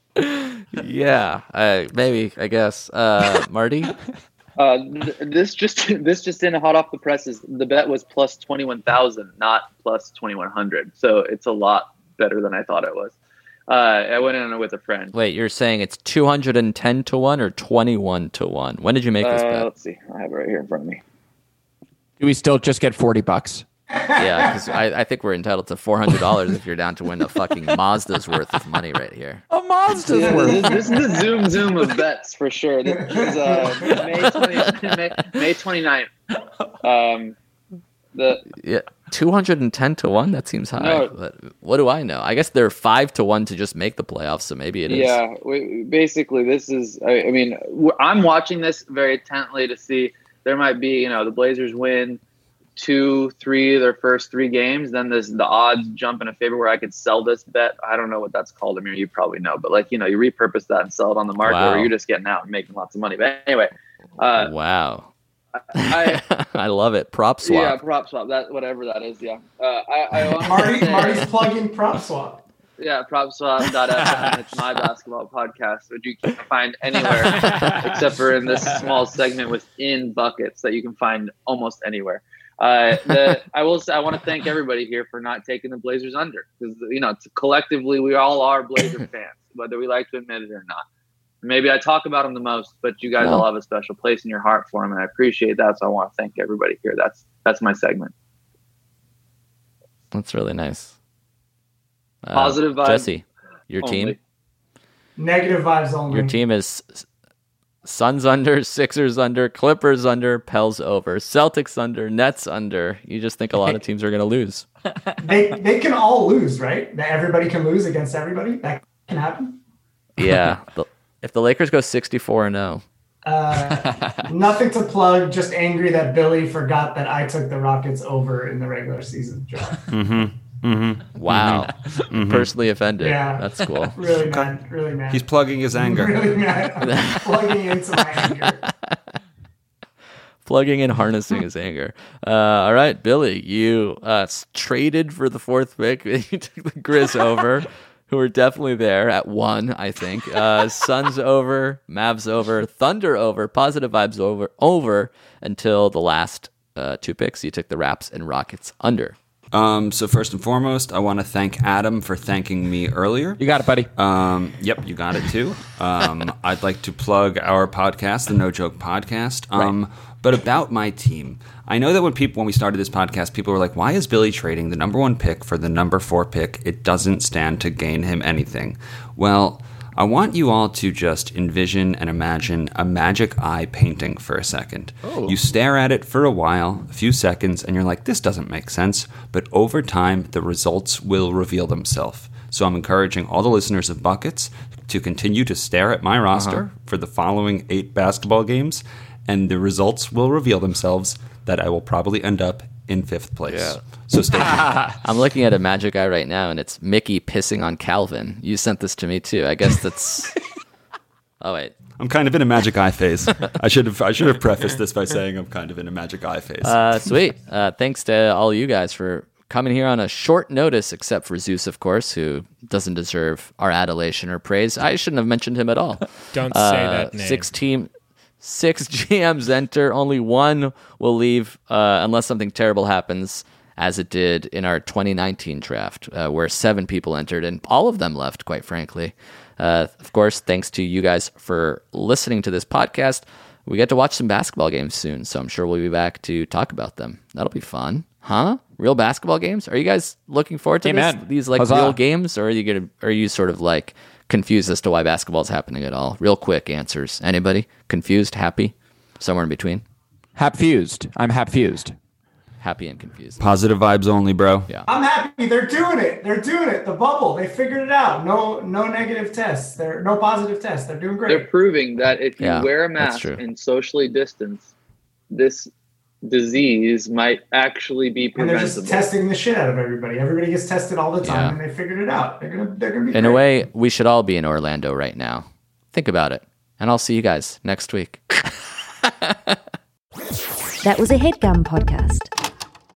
Yeah, uh, maybe, I guess. Uh, Marty? Uh, th- this just this just in hot off the presses. The bet was plus twenty one thousand, not plus twenty one hundred. So it's a lot better than I thought it was. Uh, I went in with a friend. Wait, you're saying it's two hundred ten to one or twenty-one to one? When did you make this Uh, bet? let's see. I have it right here in front of me. Do we still just get forty bucks? Yeah, because I, I think we're entitled to four hundred dollars if you're down to win a fucking Mazda's worth of money right here. A Mazda's Yeah, worth. this, this is the zoom zoom of bets for sure. This is uh, May twentieth, May, May twenty-ninth. Um, the Yeah, two hundred ten to one? That seems high. No. But what do I know? I guess they're five to one to just make the playoffs, so maybe it is. yeah, we, basically this is. I, I mean, w- I'm watching this very intently to see. There might be, you know, the Blazers win two, three of their first three games. Then there's the odds jump in a favor where I could sell this bet. I don't know what that's called. I mean, you probably know, but like, you know, you repurpose that and sell it on the market, Wow. or you're just getting out and making lots of money. But anyway, uh, Wow. I. I love it. Prop swap. Yeah, prop swap. That whatever that is. Yeah. Uh, I, I wanna Marty, say- Marty's plugging prop swap. Yeah, prop swap dot f m. It's my basketball podcast, which you can't find anywhere except for in this small segment within buckets that you can find almost anywhere. Uh, the, I will say I want to thank everybody here for not taking the Blazers under, because you know collectively we all are Blazer fans, whether we like to admit it or not. Maybe I talk about them the most, but you guys Well- all have a special place in your heart for them, and I appreciate that. So I want to thank everybody here. That's that's my segment. That's really nice. Uh, Positive vibes Jesse, your only. team? Negative vibes only. Your team is Suns under, Sixers under, Clippers under, Pels over, Celtics under, Nets under. You just think a lot of teams are going to lose. They they can all lose, right? That everybody can lose against everybody. That can happen. Yeah. the, if the Lakers go sixty-four and oh. Uh, nothing to plug. Just angry that Billy forgot that I took the Rockets over in the regular season draft. Mm-hmm. Mm-hmm. Wow. Personally offended. Yeah. That's cool. Really mad. Really mad. He's plugging his anger. Really mad. I'm plugging into my anger. Plugging and harnessing his anger. Uh, all right, Billy, you uh, s- traded for the fourth pick. You took the Grizz over, who are definitely there at one, I think. Uh, Suns over, Mavs over, Thunder over, Positive Vibes over, over until the last uh, two picks. You took the Raps and Rockets under. Um, so first and foremost, I want to thank Adam for thanking me earlier. You got it, buddy. Um, yep, you got it too. Um, I'd like to plug our podcast, the No Joke Podcast. Um, right. But about my team, I know that when people when we started this podcast, people were like, "Why is Billy trading the number one pick for the number four pick? It doesn't stand to gain him anything." Well, I want you all to just envision and imagine a magic eye painting for a second. Oh. You stare at it for a while, a few seconds, and you're like, this doesn't make sense. But over time, the results will reveal themselves. So I'm encouraging all the listeners of Buckets to continue to stare at my roster uh-huh. for the following eight basketball games, and the results will reveal themselves that I will probably end up in fifth place. Yeah. So stay tuned. I'm looking at a magic eye right now, and it's Mickey pissing on Calvin. You sent this to me too. I guess that's. Oh wait, I'm kind of in a magic eye phase. I should have I should have prefaced this by saying I'm kind of in a magic eye phase. Uh, sweet. Uh, thanks to all you guys for coming here on a short notice, except for Zeus, of course, who doesn't deserve our adulation or praise. I shouldn't have mentioned him at all. Don't uh, say that name. Six team. Six G Ms enter. Only one will leave uh, unless something terrible happens, as it did in our twenty nineteen draft, uh, where seven people entered, and all of them left, quite frankly. Uh, of course, thanks to you guys for listening to this podcast. We get to watch some basketball games soon, so I'm sure we'll be back to talk about them. That'll be fun. Huh? Real basketball games? Are you guys looking forward to Amen. this? These like Huzzah. real games, or are you gonna? Are you sort of like confused as to why basketball is happening at all? Real quick answers. Anybody? Confused? Happy? Somewhere in between? Hap fused. I'm hap fused. Happy and confused. Positive vibes only, bro. Yeah. I'm happy. They're doing it. They're doing it. The bubble. They figured it out. No, no negative tests. They're no positive tests. They're doing great. They're proving that if you Yeah, wear a that's mask true. and socially distance, this disease might actually be and preventable. they're just testing the shit out of everybody. Everybody gets tested all the time, Yeah. and they figured it out. They're gonna, they're gonna be. In great. a way, we should all be in Orlando right now. Think about it. And I'll see you guys next week. That was a HeadGum podcast.